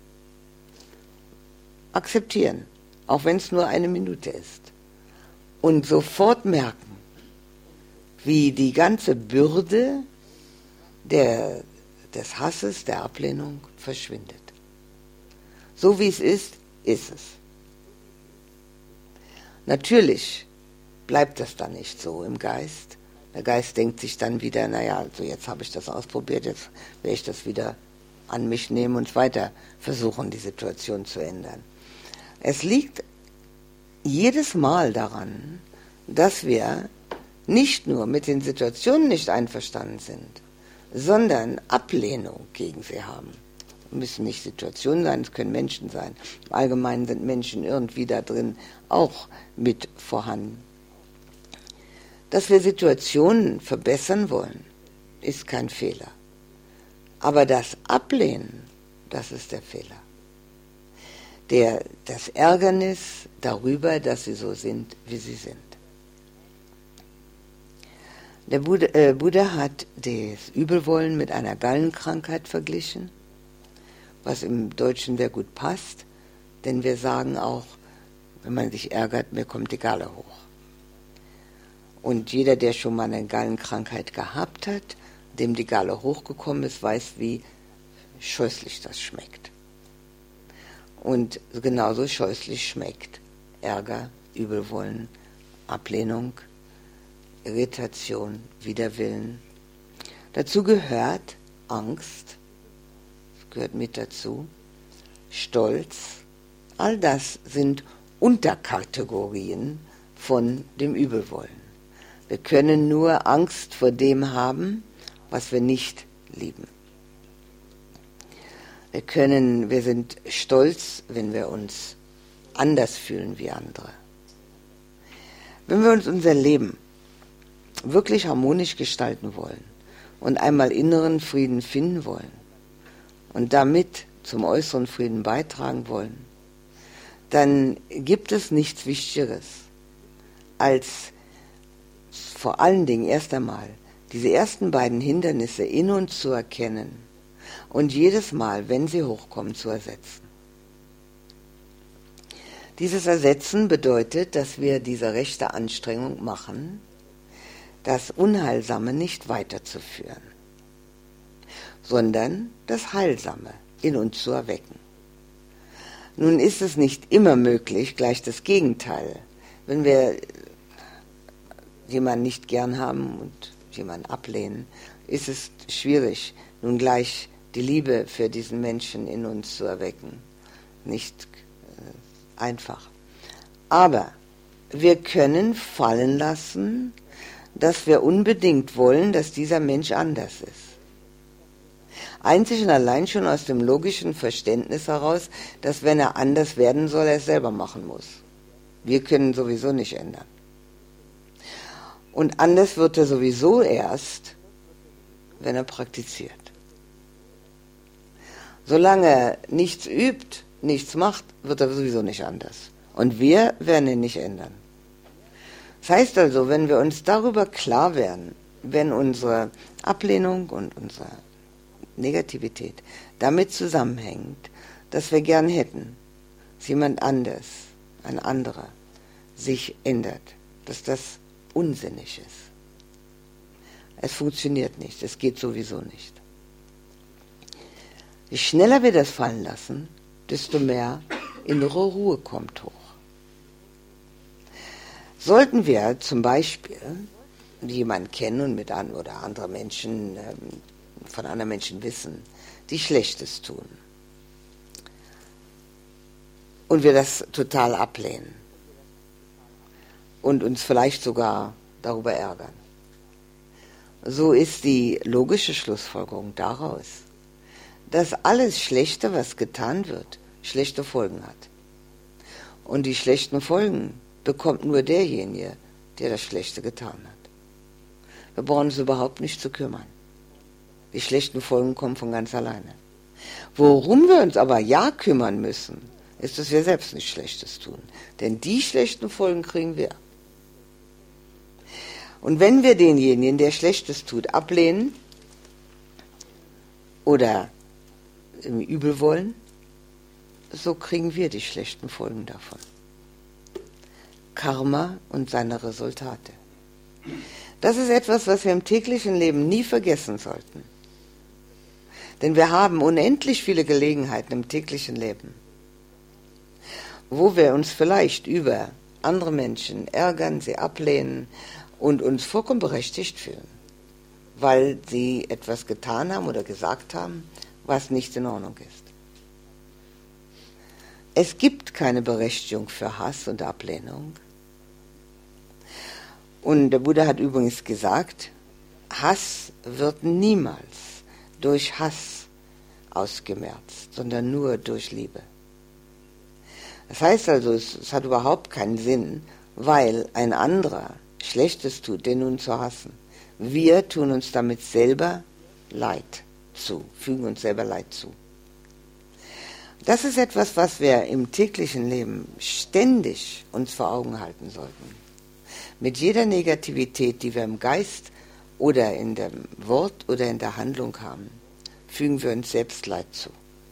akzeptieren, auch wenn es nur eine Minute ist. Und sofort merken, wie die ganze Bürde des Hasses, der Ablehnung verschwindet. So wie es ist, ist es. Natürlich bleibt das dann nicht so im Geist. Der Geist denkt sich dann wieder, naja, also jetzt habe ich das ausprobiert, jetzt werde ich das wieder an mich nehmen und weiter versuchen, die Situation zu ändern. Es liegt jedes Mal daran, dass wir nicht nur mit den Situationen nicht einverstanden sind, sondern Ablehnung gegen sie haben. Es müssen nicht Situationen sein, es können Menschen sein. Im Allgemeinen sind Menschen irgendwie da drin auch mit vorhanden. Dass wir Situationen verbessern wollen, ist kein Fehler. Aber das Ablehnen, das ist der Fehler. Das Ärgernis darüber, dass sie so sind, wie sie sind. Der Buddha hat das Übelwollen mit einer Gallenkrankheit verglichen, was im Deutschen sehr gut passt, denn wir sagen auch, wenn man sich ärgert, mir kommt die Galle hoch. Und jeder, der schon mal eine Gallenkrankheit gehabt hat, dem die Galle hochgekommen ist, weiß, wie scheußlich das schmeckt. Und genauso scheußlich schmeckt Ärger, Übelwollen, Ablehnung, Irritation, Widerwillen. Dazu gehört Angst, das gehört mit dazu, Stolz. All das sind Unterkategorien von dem Übelwollen. Wir können nur Angst vor dem haben, was wir nicht lieben. Wir sind stolz, wenn wir uns anders fühlen wie andere. Wenn wir uns unser Leben wirklich harmonisch gestalten wollen und einmal inneren Frieden finden wollen und damit zum äußeren Frieden beitragen wollen, dann gibt es nichts Wichtigeres, als vor allen Dingen erst einmal diese ersten beiden Hindernisse in uns zu erkennen und jedes Mal, wenn sie hochkommen, zu ersetzen. Dieses Ersetzen bedeutet, dass wir diese rechte Anstrengung machen, das Unheilsame nicht weiterzuführen, sondern das Heilsame in uns zu erwecken. Nun ist es nicht immer möglich, gleich das Gegenteil. Wenn wir jemanden nicht gern haben und jemanden ablehnen, ist es schwierig, nun gleich die Liebe für diesen Menschen in uns zu erwecken. Nicht einfach. Aber wir können fallen lassen, dass wir unbedingt wollen, dass dieser Mensch anders ist. Einzig und allein schon aus dem logischen Verständnis heraus, dass wenn er anders werden soll, er es selber machen muss. Wir können sowieso nicht ändern. Und anders wird er sowieso erst, wenn er praktiziert. Solange er nichts übt, nichts macht, wird er sowieso nicht anders. Und wir werden ihn nicht ändern. Das heißt also, wenn wir uns darüber klar werden, wenn unsere Ablehnung und unsere Negativität damit zusammenhängt, dass wir gern hätten, dass jemand anders, ein anderer, sich ändert, dass das unsinnig ist. Es funktioniert nicht, es geht sowieso nicht. Je schneller wir das fallen lassen, desto mehr innere Ruhe kommt hoch. Sollten wir zum Beispiel jemanden kennen und mit oder andere Menschen, von anderen Menschen wissen, die Schlechtes tun, und wir das total ablehnen und uns vielleicht sogar darüber ärgern, so ist die logische Schlussfolgerung daraus, dass alles Schlechte, was getan wird, schlechte Folgen hat. Und die schlechten Folgen bekommt nur derjenige, der das Schlechte getan hat. Wir brauchen uns überhaupt nicht zu kümmern. Die schlechten Folgen kommen von ganz alleine. Worum wir uns aber ja kümmern müssen, ist, dass wir selbst nichts Schlechtes tun. Denn die schlechten Folgen kriegen wir. Und wenn wir denjenigen, der Schlechtes tut, ablehnen oder übel wollen, so kriegen wir die schlechten Folgen davon. Karma und seine Resultate. Das ist etwas, was wir im täglichen Leben nie vergessen sollten. Denn wir haben unendlich viele Gelegenheiten im täglichen Leben, wo wir uns vielleicht über andere Menschen ärgern, sie ablehnen und uns vollkommen berechtigt fühlen, weil sie etwas getan haben oder gesagt haben, was nicht in Ordnung ist. Es gibt keine Berechtigung für Hass und Ablehnung. Und der Buddha hat übrigens gesagt, Hass wird niemals durch Hass ausgemerzt, sondern nur durch Liebe. Das heißt also, es hat überhaupt keinen Sinn, weil ein anderer Schlechtes tut, den nun zu hassen. Wir tun uns damit selber Leid zu, fügen uns selber Leid zu. Das ist etwas, was wir im täglichen Leben ständig uns vor Augen halten sollten. Mit jeder Negativität, die wir im Geist oder in dem Wort oder in der Handlung haben, fügen wir uns selbst Leid zu.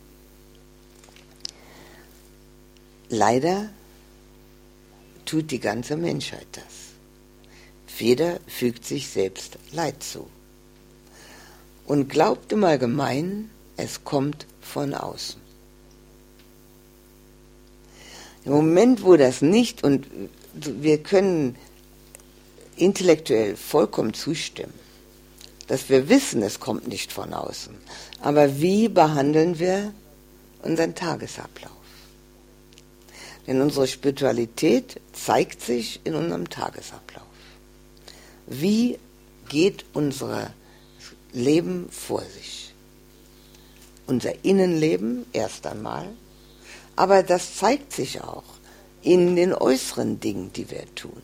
Leider tut die ganze Menschheit das. Jeder fügt sich selbst Leid zu. Und glaubt im Allgemeinen, es kommt von außen. Im Moment, wo das nicht, und wir können intellektuell vollkommen zustimmen, dass wir wissen, es kommt nicht von außen. Aber wie behandeln wir unseren Tagesablauf? Denn unsere Spiritualität zeigt sich in unserem Tagesablauf. Wie geht unser Leben vor sich? Unser Innenleben erst einmal, aber das zeigt sich auch in den äußeren Dingen, die wir tun.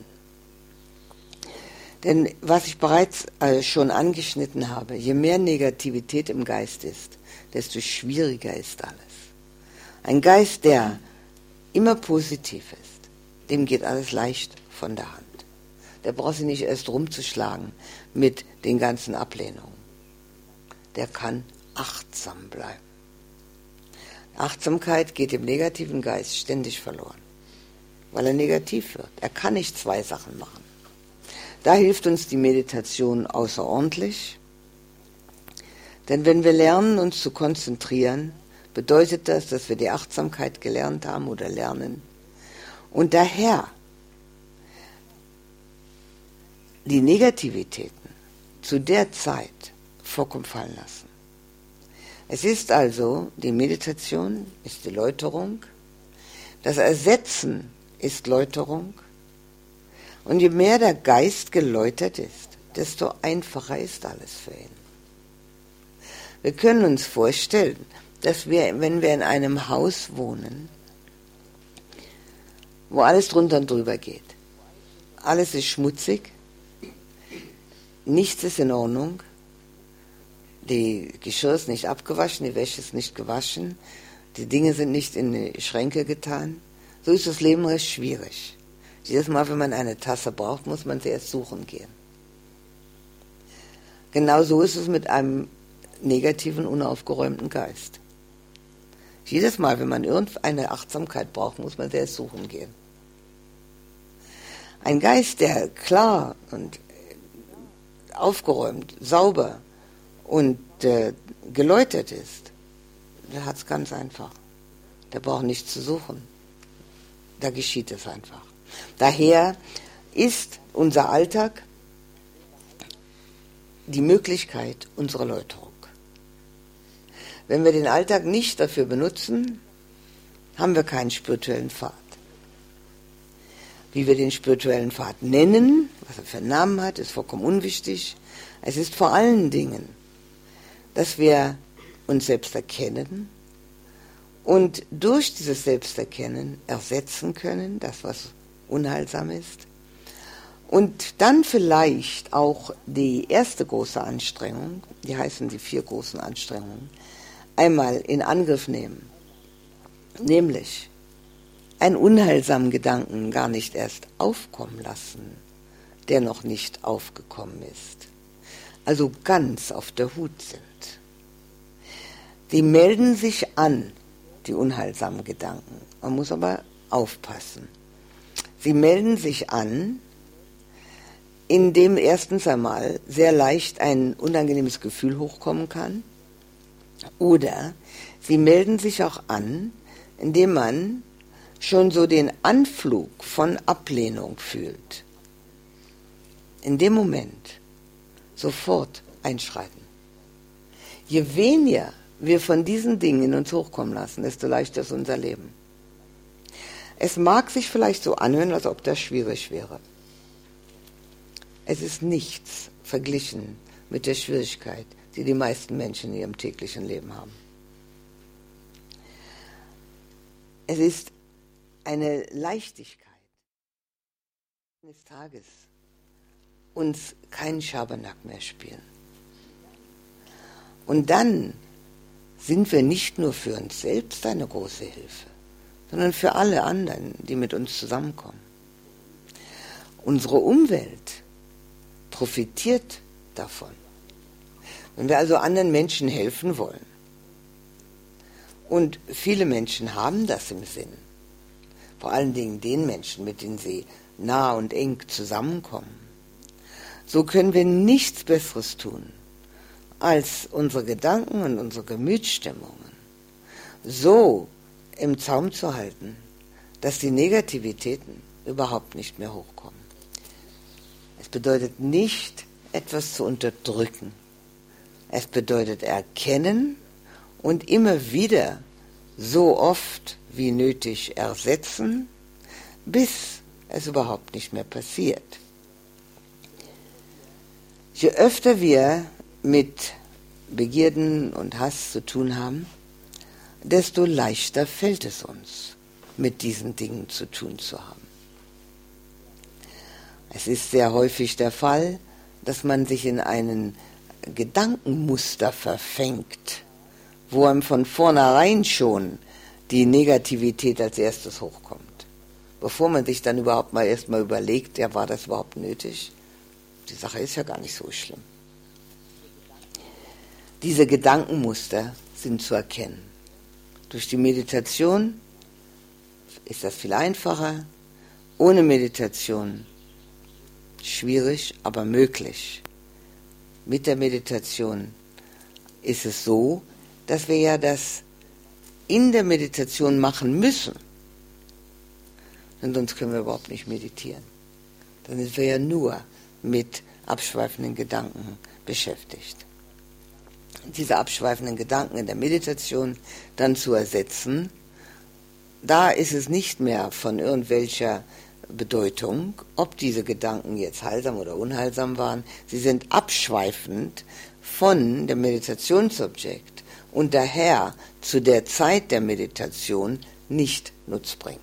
Denn was ich bereits schon angeschnitten habe, je mehr Negativität im Geist ist, desto schwieriger ist alles. Ein Geist, der immer positiv ist, dem geht alles leicht von der Hand. Der braucht sich nicht erst rumzuschlagen mit den ganzen Ablehnungen. Der kann achtsam bleiben. Achtsamkeit geht dem negativen Geist ständig verloren, weil er negativ wird. Er kann nicht zwei Sachen machen. Da hilft uns die Meditation außerordentlich, denn wenn wir lernen, uns zu konzentrieren, bedeutet das, dass wir die Achtsamkeit gelernt haben oder lernen und daher die Negativitäten zu der Zeit vollkommen fallen lassen. Es ist also, die Meditation ist die Läuterung, das Ersetzen ist Läuterung, und je mehr der Geist geläutert ist, desto einfacher ist alles für ihn. Wir können uns vorstellen, dass wir, wenn wir in einem Haus wohnen, wo alles drunter und drüber geht, alles ist schmutzig, nichts ist in Ordnung, die Geschirr ist nicht abgewaschen, die Wäsche ist nicht gewaschen, die Dinge sind nicht in die Schränke getan, so ist das Leben recht schwierig. Jedes Mal, wenn man eine Tasse braucht, muss man sie erst suchen gehen. Genauso ist es mit einem negativen, unaufgeräumten Geist. Jedes Mal, wenn man irgendeine Achtsamkeit braucht, muss man sie erst suchen gehen. Ein Geist, der klar und aufgeräumt, sauber und geläutert ist, der hat es ganz einfach. Der braucht nichts zu suchen. Da geschieht es einfach. Daher ist unser Alltag die Möglichkeit unserer Läuterung. Wenn wir den Alltag nicht dafür benutzen, haben wir keinen spirituellen Pfad. Wie wir den spirituellen Pfad nennen, was er für einen Namen hat, ist vollkommen unwichtig. Es ist vor allen Dingen, dass wir uns selbst erkennen und durch dieses Selbsterkennen ersetzen können, das, was unheilsam ist. Und dann vielleicht auch die erste große Anstrengung, die heißen die 4 großen Anstrengungen, einmal in Angriff nehmen. Nämlich einen unheilsamen Gedanken gar nicht erst aufkommen lassen, der noch nicht aufgekommen ist. Also ganz auf der Hut sind. Die melden sich an, die unheilsamen Gedanken. Man muss aber aufpassen. Sie melden sich an, indem erstens einmal sehr leicht ein unangenehmes Gefühl hochkommen kann. Oder sie melden sich auch an, indem man schon so den Anflug von Ablehnung fühlt. In dem Moment sofort einschreiten. Je weniger wir von diesen Dingen in uns hochkommen lassen, desto leichter ist unser Leben. Es mag sich vielleicht so anhören, als ob das schwierig wäre. Es ist nichts verglichen mit der Schwierigkeit, die die meisten Menschen in ihrem täglichen Leben haben. Es ist eine Leichtigkeit eines Tages uns keinen Schabernack mehr spielen. Und dann sind wir nicht nur für uns selbst eine große Hilfe, sondern für alle anderen, die mit uns zusammenkommen. Unsere Umwelt profitiert davon. Wenn wir also anderen Menschen helfen wollen, und viele Menschen haben das im Sinn, vor allen Dingen den Menschen, mit denen sie nah und eng zusammenkommen, so können wir nichts Besseres tun, als unsere Gedanken und unsere Gemütsstimmungen so im Zaum zu halten, dass die Negativitäten überhaupt nicht mehr hochkommen. Es bedeutet nicht, etwas zu unterdrücken. Es bedeutet erkennen und immer wieder so oft wie nötig ersetzen, bis es überhaupt nicht mehr passiert. Je öfter wir mit Begierden und Hass zu tun haben, desto leichter fällt es uns, mit diesen Dingen zu tun zu haben. Es ist sehr häufig der Fall, dass man sich in einen Gedankenmuster verfängt, wo einem von vornherein schon die Negativität als erstes hochkommt. Bevor man sich dann überhaupt mal erstmal überlegt, ja, war das überhaupt nötig? Die Sache ist ja gar nicht so schlimm. Diese Gedankenmuster sind zu erkennen. Durch die Meditation ist das viel einfacher. Ohne Meditation schwierig, aber möglich. Mit der Meditation ist es so, dass wir ja das in der Meditation machen müssen. Denn sonst können wir überhaupt nicht meditieren. Dann sind wir ja nur mit abschweifenden Gedanken beschäftigt. Diese abschweifenden Gedanken in der Meditation dann zu ersetzen, da ist es nicht mehr von irgendwelcher Bedeutung, ob diese Gedanken jetzt heilsam oder unheilsam waren. Sie sind abschweifend von dem Meditationsobjekt und daher zu der Zeit der Meditation nicht nutzbringend.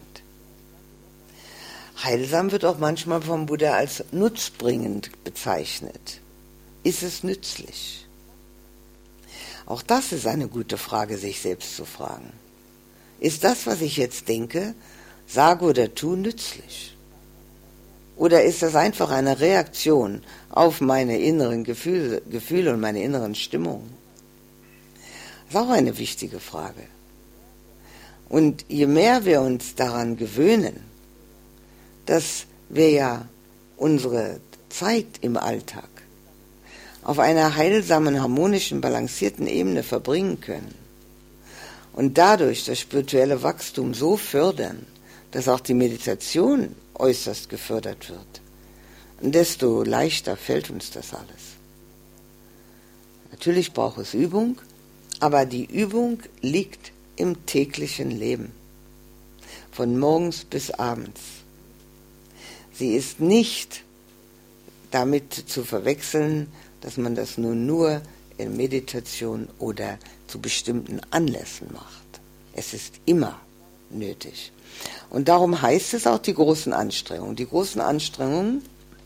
Heilsam wird auch manchmal vom Buddha als nutzbringend bezeichnet. Ist es nützlich? Auch das ist eine gute Frage, sich selbst zu fragen. Ist das, was ich jetzt denke, sage oder tue, nützlich? Oder ist das einfach eine Reaktion auf meine inneren Gefühle und meine inneren Stimmungen? Das ist auch eine wichtige Frage. Und je mehr wir uns daran gewöhnen, dass wir ja unsere Zeit im Alltag auf einer heilsamen, harmonischen, balancierten Ebene verbringen können und dadurch das spirituelle Wachstum so fördern, dass auch die Meditation äußerst gefördert wird, desto leichter fällt uns das alles. Natürlich braucht es Übung, aber die Übung liegt im täglichen Leben, von morgens bis abends. Sie ist nicht damit zu verwechseln, dass man das nur in Meditation oder zu bestimmten Anlässen macht. Es ist immer nötig. Und darum heißt es auch die großen Anstrengungen. Die großen Anstrengungen,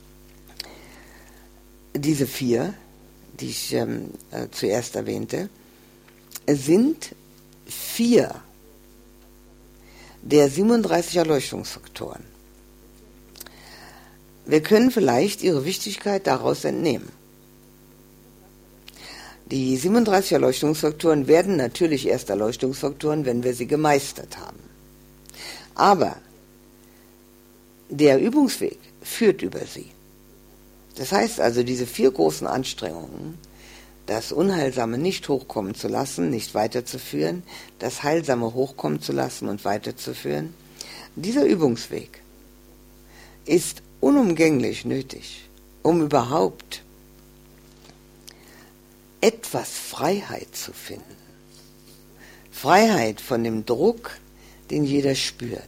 diese 4, die ich zuerst erwähnte, sind 4 der 37 Erleuchtungsfaktoren. Wir können vielleicht ihre Wichtigkeit daraus entnehmen. Die 37 Erleuchtungsfaktoren werden natürlich erst Erleuchtungsfaktoren, wenn wir sie gemeistert haben. Aber der Übungsweg führt über sie. Das heißt also, diese 4 großen Anstrengungen, das Unheilsame nicht hochkommen zu lassen, nicht weiterzuführen, das Heilsame hochkommen zu lassen und weiterzuführen, dieser Übungsweg ist unumgänglich nötig, um überhaupt etwas Freiheit zu finden. Freiheit von dem Druck, den jeder spürt.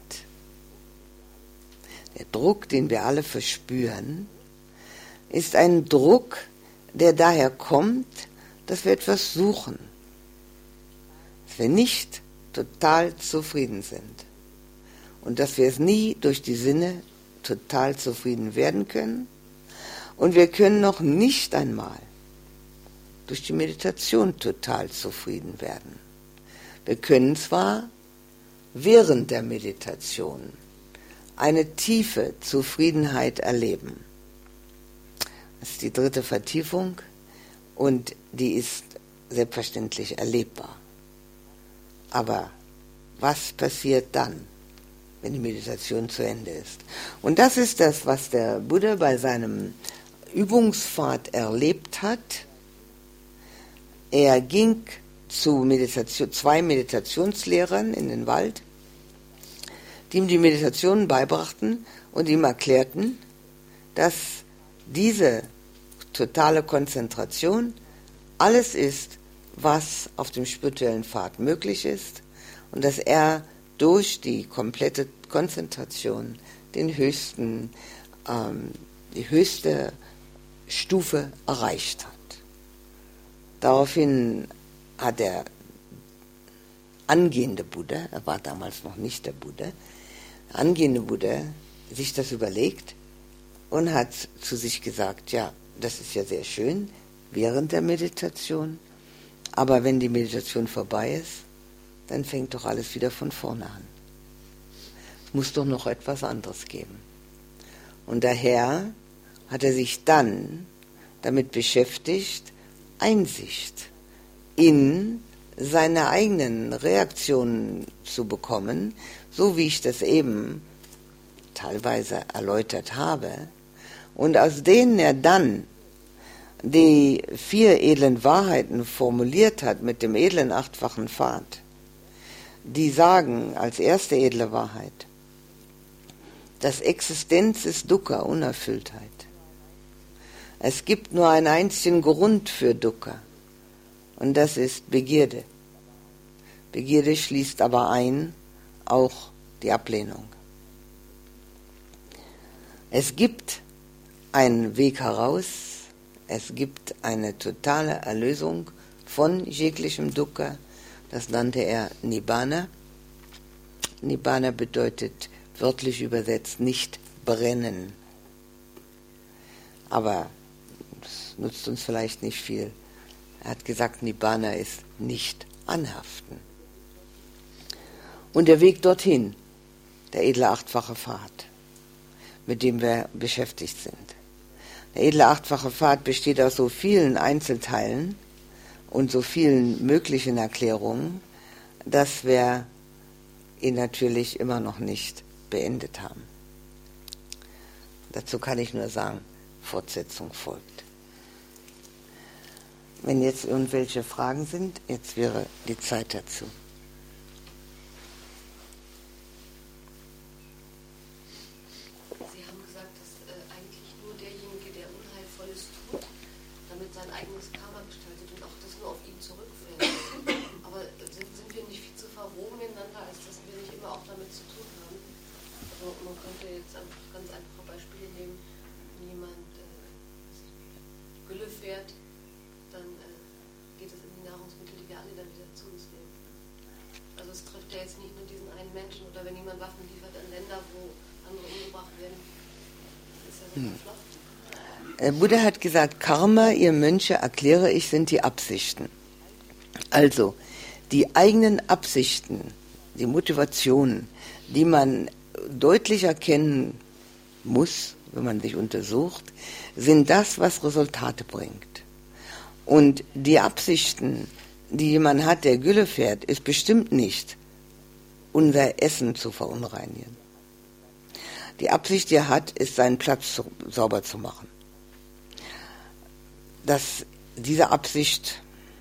Der Druck, den wir alle verspüren, ist ein Druck, der daher kommt, dass wir etwas suchen, dass wir nicht total zufrieden sind und dass wir es nie durch die Sinne total zufrieden werden können und wir können noch nicht einmal durch die Meditation total zufrieden werden. Wir können zwar während der Meditation eine tiefe Zufriedenheit erleben. Das ist die 3. Vertiefung und die ist selbstverständlich erlebbar. Aber was passiert dann, wenn die Meditation zu Ende ist? Und das ist das, was der Buddha bei seinem Übungspfad erlebt hat. Er ging zu 2 Meditationslehrern in den Wald, die ihm die Meditation beibrachten und ihm erklärten, dass diese totale Konzentration alles ist, was auf dem spirituellen Pfad möglich ist und dass er durch die komplette Konzentration die höchste Stufe erreicht hat. Daraufhin hat der angehende Buddha, er war damals noch nicht der Buddha, der angehende Buddha sich das überlegt und hat zu sich gesagt, ja, das ist ja sehr schön während der Meditation, aber wenn die Meditation vorbei ist, dann fängt doch alles wieder von vorne an. Es muss doch noch etwas anderes geben. Und daher hat er sich dann damit beschäftigt, Einsicht in seine eigenen Reaktionen zu bekommen, so wie ich das eben teilweise erläutert habe, und aus denen er dann die 4 edlen Wahrheiten formuliert hat mit dem edlen 8-fachen Pfad, die sagen als erste edle Wahrheit, dass Existenz ist Dukkha, Unerfülltheit. Es gibt nur einen einzigen Grund für Dukkha und das ist Begierde. Begierde schließt aber ein auch die Ablehnung. Es gibt einen Weg heraus, es gibt eine totale Erlösung von jeglichem Dukkha, das nannte er Nibbana. Nibbana bedeutet wörtlich übersetzt nicht brennen. Aber das nutzt uns vielleicht nicht viel. Er hat gesagt, Nibbana ist nicht anhaften. Und der Weg dorthin, der edle 8-fache Pfad, mit dem wir beschäftigt sind. Der edle 8-fache Pfad besteht aus so vielen Einzelteilen und so vielen möglichen Erklärungen, dass wir ihn natürlich immer noch nicht beendet haben. Dazu kann ich nur sagen, Fortsetzung folgt. Wenn jetzt irgendwelche Fragen sind, jetzt wäre die Zeit dazu. Sie haben gesagt, dass eigentlich nur derjenige, der Unheilvolles tut, damit sein eigenes Karma gestaltet und auch das nur auf ihn zurückfällt. Aber sind wir nicht viel zu verwoben miteinander, als dass wir nicht immer auch damit zu tun haben? Also man könnte jetzt einfach ganz einfache Beispiele nehmen, wenn jemand Gülle fährt, dann geht es in die Nahrungsmittel, die wir alle dann wieder zu uns nehmen. Also es trifft ja jetzt nicht nur diesen einen Menschen, oder wenn jemand Waffen liefert an Länder, wo andere umgebracht werden, ist ja so verflochten. Buddha hat gesagt, Karma, ihr Mönche, erkläre ich, sind die Absichten. Also, die eigenen Absichten, die Motivationen, die man deutlich erkennen muss, wenn man sich untersucht, sind das, was Resultate bringt. Und die Absichten, die man hat, der Gülle fährt, ist bestimmt nicht, unser Essen zu verunreinigen. Die Absicht, die er hat, ist, seinen Platz sauber zu machen. Diese Absicht,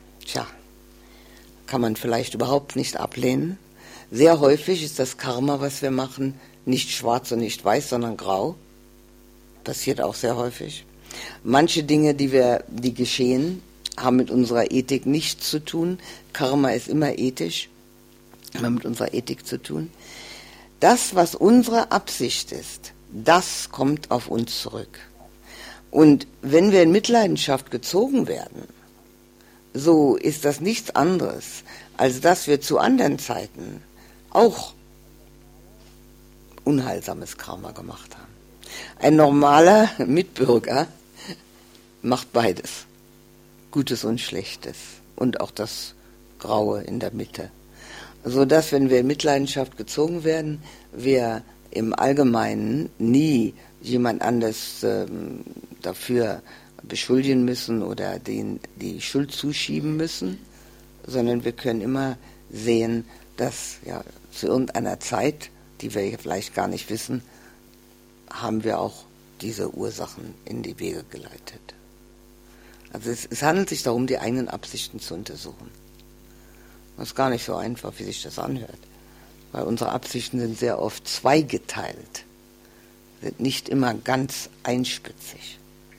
kann man vielleicht überhaupt nicht ablehnen. Sehr häufig ist das Karma, was wir machen, nicht schwarz und nicht weiß, sondern grau. Passiert auch sehr häufig. Manche Dinge, die geschehen, haben mit unserer Ethik nichts zu tun. Karma ist immer ethisch, haben mit unserer Ethik zu tun. Das, was unsere Absicht ist, das kommt auf uns zurück. Und wenn wir in Mitleidenschaft gezogen werden, so ist das nichts anderes, als dass wir zu anderen Zeiten auch unheilsames Karma gemacht haben. Ein normaler Mitbürger macht beides, Gutes und Schlechtes und auch das Graue in der Mitte. So dass, wenn wir in Mitleidenschaft gezogen werden, wir im Allgemeinen nie jemand anders dafür beschuldigen müssen oder die Schuld zuschieben müssen, sondern wir können immer sehen, dass zu irgendeiner Zeit, die wir vielleicht gar nicht wissen, haben wir auch diese Ursachen in die Wege geleitet. Also es handelt sich darum, die eigenen Absichten zu untersuchen. Das ist gar nicht so einfach, wie sich das anhört, weil unsere Absichten sind sehr oft zweigeteilt, sind nicht immer ganz einspitzig.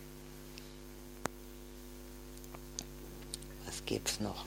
Was gibt's noch?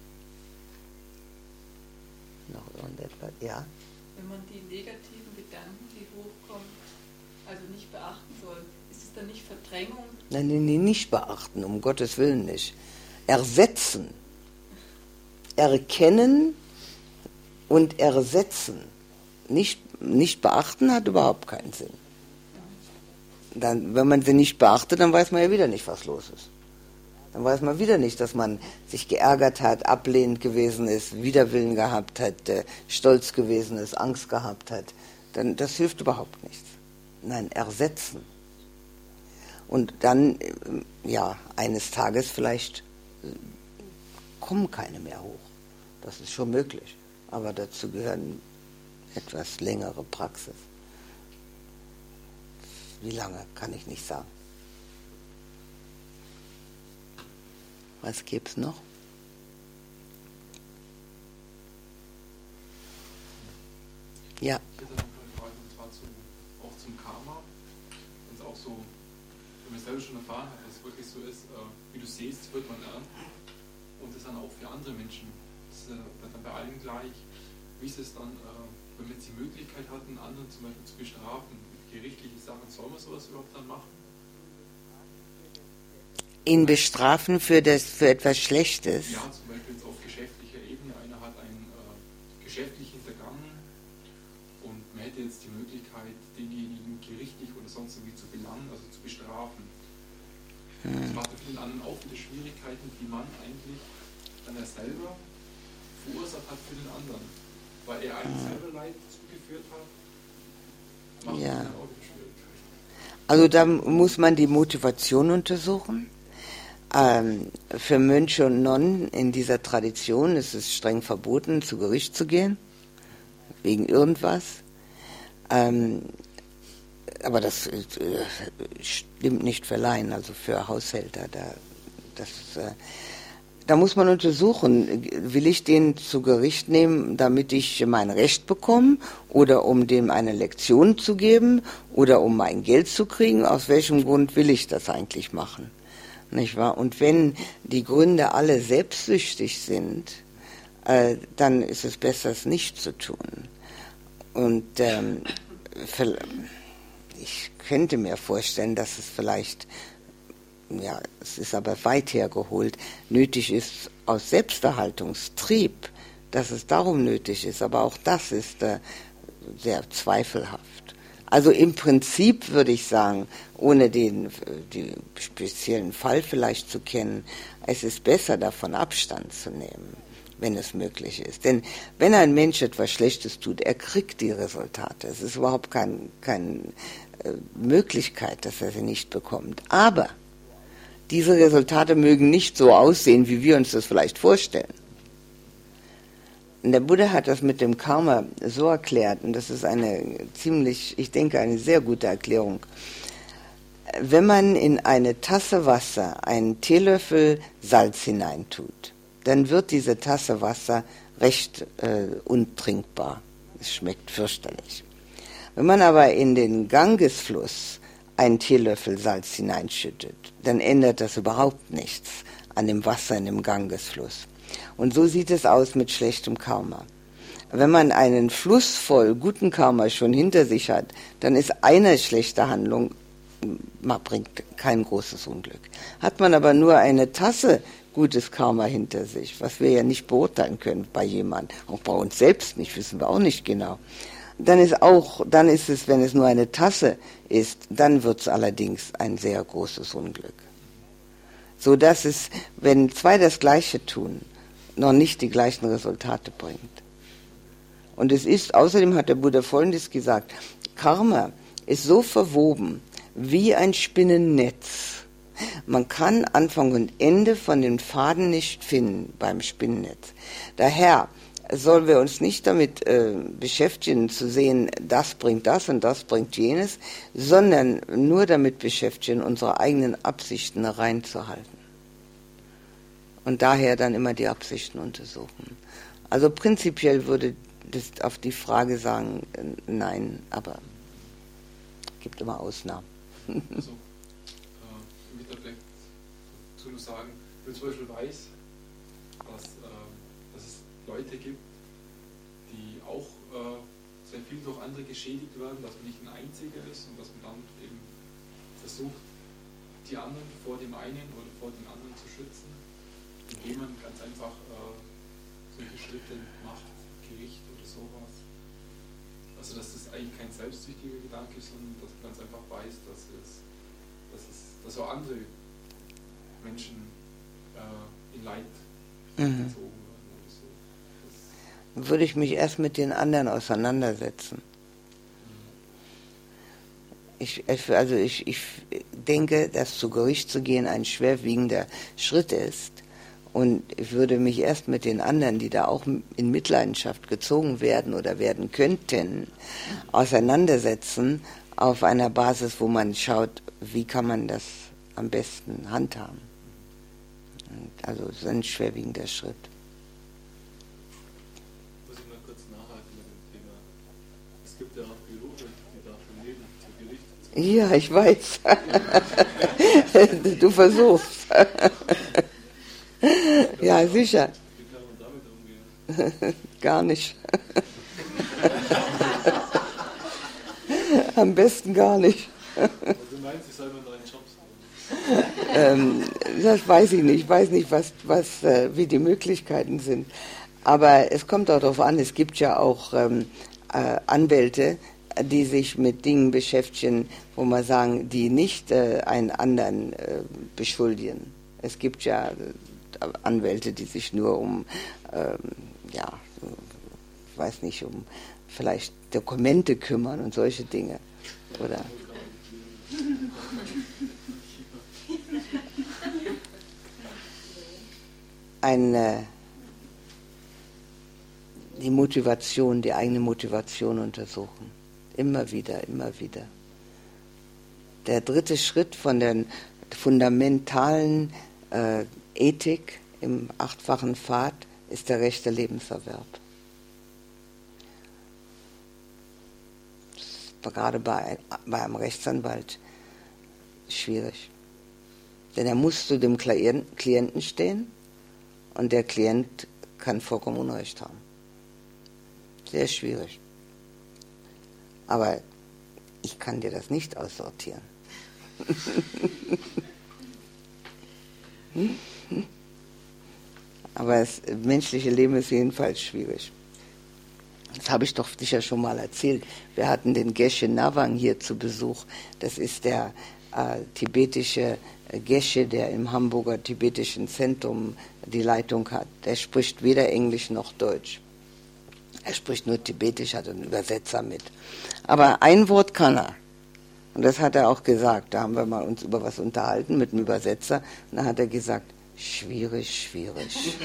Noch irgendetwas? Ja? Wenn man die negativen Gedanken, die hochkommen, also nicht beachten soll, ist es dann nicht Verdrängung? Nein, nicht beachten, um Gottes Willen nicht. Ersetzen. Erkennen und ersetzen. Nicht beachten hat überhaupt keinen Sinn. Dann, wenn man sie nicht beachtet, dann weiß man ja wieder nicht, was los ist. Dann weiß man wieder nicht, dass man sich geärgert hat, ablehnend gewesen ist, Widerwillen gehabt hat, stolz gewesen ist, Angst gehabt hat. Das hilft überhaupt nichts. Nein, ersetzen. Und dann, eines Tages vielleicht kommen keine mehr hoch. Das ist schon möglich. Aber dazu gehören etwas längere Praxis. Wie lange, kann ich nicht sagen. Was gibt's noch? Ja. Ich hätte noch eine Frage, und zwar auch zum Karma. Und auch so, wenn man selber schon erfahren hat, dass es wirklich so ist, wie du siehst, wird man ernten. Und das dann auch für andere Menschen. Das ist dann bei allen gleich. Wie ist es dann, wenn man jetzt die Möglichkeit hat, einen anderen zum Beispiel zu bestrafen? Gerichtliche Sachen, soll man sowas überhaupt dann machen? Ihn bestrafen für etwas Schlechtes? Ja, zum Beispiel jetzt auf geschäftlicher Ebene. Einer hat einen geschäftlich hintergangen und man hätte jetzt die Möglichkeit, denjenigen gerichtlich oder sonst irgendwie zu belangen, also zu bestrafen. Das macht für vielen anderen auch wieder Schwierigkeiten, die man eigentlich dann er selber verursacht hat für den anderen. Weil er eigentlich selber Leid zugeführt hat, macht dann auch wieder Schwierigkeiten. Also da muss man die Motivation untersuchen. Für Mönche und Nonnen in dieser Tradition ist es streng verboten, zu Gericht zu gehen, wegen irgendwas. aber das stimmt nicht für Laien, also für Haushälter. Da muss man untersuchen, will ich den zu Gericht nehmen, damit ich mein Recht bekomme oder um dem eine Lektion zu geben oder um mein Geld zu kriegen? Aus welchem Grund will ich das eigentlich machen? Nicht wahr? Und wenn die Gründe alle selbstsüchtig sind, dann ist es besser, es nicht zu tun. Und ich könnte mir vorstellen, dass es vielleicht, ja, es ist aber weit hergeholt, nötig ist aus Selbsterhaltungstrieb, dass es darum nötig ist, aber auch das ist sehr zweifelhaft. Also im Prinzip würde ich sagen, ohne den speziellen Fall vielleicht zu kennen, es ist besser, davon Abstand zu nehmen, wenn es möglich ist. Denn wenn ein Mensch etwas Schlechtes tut, er kriegt die Resultate. Es ist überhaupt keine Möglichkeit, dass er sie nicht bekommt. Aber diese Resultate mögen nicht so aussehen, wie wir uns das vielleicht vorstellen. Und der Buddha hat das mit dem Karma so erklärt, und das ist ich denke, eine sehr gute Erklärung. Wenn man in eine Tasse Wasser einen Teelöffel Salz hineintut, dann wird diese Tasse Wasser recht untrinkbar. Es schmeckt fürchterlich. Wenn man aber in den Gangesfluss einen Teelöffel Salz hineinschüttet, dann ändert das überhaupt nichts an dem Wasser in dem Gangesfluss. Und so sieht es aus mit schlechtem Karma. Wenn man einen Fluss voll guten Karma schon hinter sich hat, dann ist eine schlechte Handlung, bringt kein großes Unglück. Hat man aber nur eine Tasse gutes Karma hinter sich, was wir ja nicht beurteilen können bei jemandem, auch bei uns selbst nicht, wissen wir auch nicht genau, dann ist es, wenn es nur eine Tasse ist, dann wird es allerdings ein sehr großes Unglück. So dass es, wenn zwei das Gleiche tun, noch nicht die gleichen Resultate bringt. Und außerdem hat der Buddha Folgendes gesagt: Karma ist so verwoben wie ein Spinnennetz. Man kann Anfang und Ende von den Faden nicht finden beim Spinnennetz. Daher sollen wir uns nicht damit beschäftigen, zu sehen, das bringt das und das bringt jenes, sondern nur damit beschäftigen, unsere eigenen Absichten reinzuhalten. Und daher dann immer die Absichten untersuchen. Also prinzipiell würde das auf die Frage sagen, nein, aber es gibt immer Ausnahmen. Also, ich würde da vielleicht dazu nur sagen, wenn ich zum Beispiel weiß, dass es Leute gibt, die auch sehr viel durch andere geschädigt werden, dass man nicht ein Einziger ist und dass man dann eben versucht, die anderen vor dem einen oder vor den anderen zu schützen, indem man ganz einfach solche Schritte macht, Gericht oder sowas. Also dass das eigentlich kein selbstsüchtiger Gedanke ist, sondern dass man ganz einfach weiß, dass auch andere Menschen in Leid gezogen werden oder so. Würde ich mich erst mit den anderen auseinandersetzen. Ich denke, dass zu Gericht zu gehen ein schwerwiegender Schritt ist. Und ich würde mich erst mit den anderen, die da auch in Mitleidenschaft gezogen werden oder werden könnten, auseinandersetzen auf einer Basis, wo man schaut, wie kann man das am besten handhaben. Also es ist ein schwerwiegender Schritt. Muss ich mal kurz nachhaken mit dem Thema. Es gibt ja auch Berufe, die davon leben, zu Gericht zu gehen. Ja, ich weiß. Du versuchst. Ja, sicher. Wie kann man damit umgehen? Gar nicht. Am besten gar nicht. Also du meinst, ich soll mir einen Job suchen? Das weiß ich nicht. Ich weiß nicht, wie die Möglichkeiten sind. Aber es kommt auch darauf an, es gibt ja auch Anwälte, die sich mit Dingen beschäftigen, wo man sagen, die nicht einen anderen beschuldigen. Es gibt ja Anwälte, die sich nur um, ich weiß nicht, um vielleicht Dokumente kümmern und solche Dinge. Oder die Motivation, die eigene Motivation untersuchen. Immer wieder, immer wieder. der dritte Schritt von der fundamentalen Ethik im 8-fachen Pfad ist der rechte Lebenserwerb. Das ist gerade bei einem Rechtsanwalt schwierig. Denn er muss zu dem Klienten stehen und der Klient kann vollkommen Unrecht haben. Sehr schwierig. Aber ich kann dir das nicht aussortieren. Aber das menschliche Leben ist jedenfalls schwierig. Das habe ich doch sicher schon mal erzählt. Wir hatten den Geshe Nawang hier zu Besuch. Das ist der tibetische Geshe, der im Hamburger tibetischen Zentrum die Leitung hat. Der spricht weder Englisch noch Deutsch. Er spricht nur Tibetisch, hat einen Übersetzer mit. Aber ein Wort kann er. Und das hat er auch gesagt. Da haben wir mal uns über was unterhalten mit dem Übersetzer. Und da hat er gesagt, schwierig, schwierig.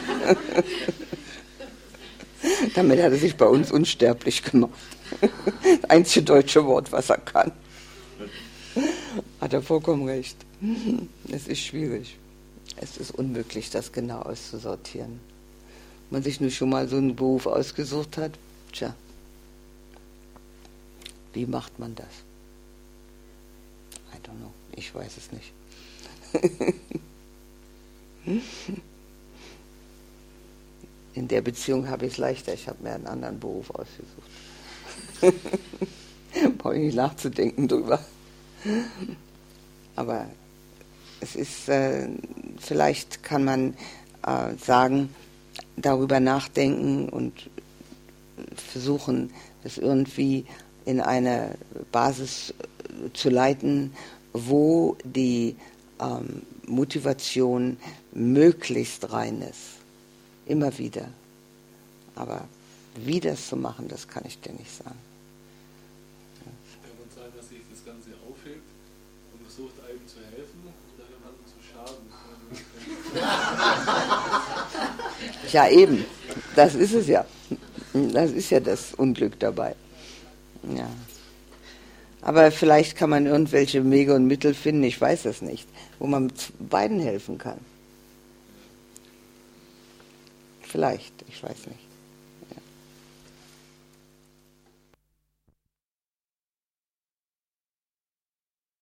Damit hat er sich bei uns unsterblich gemacht. Das einzige deutsche Wort, was er kann. Hat er vollkommen recht. Es ist schwierig. Es ist unmöglich, das genau auszusortieren. Wenn man sich nur schon mal so einen Beruf ausgesucht hat, tja, wie macht man das? I don't know, ich weiß es nicht. In der Beziehung habe ich es leichter, ich habe mir einen anderen Beruf ausgesucht. Brauche ich nicht nachzudenken drüber. Aber es ist, vielleicht kann man sagen, darüber nachdenken und versuchen, das irgendwie in eine Basis zu leiten, wo die Motivation möglichst rein ist. Immer wieder. Aber wie das zu machen, das kann ich dir nicht sagen. Kann man sagen, dass sich das Ganze aufhebt und versucht einem zu helfen oder jemandem zu schaden? Ja, eben. Das ist es ja. Das ist ja das Unglück dabei. Ja. Aber vielleicht kann man irgendwelche Wege und Mittel finden, ich weiß es nicht, wo man beiden helfen kann. Vielleicht, ich weiß nicht.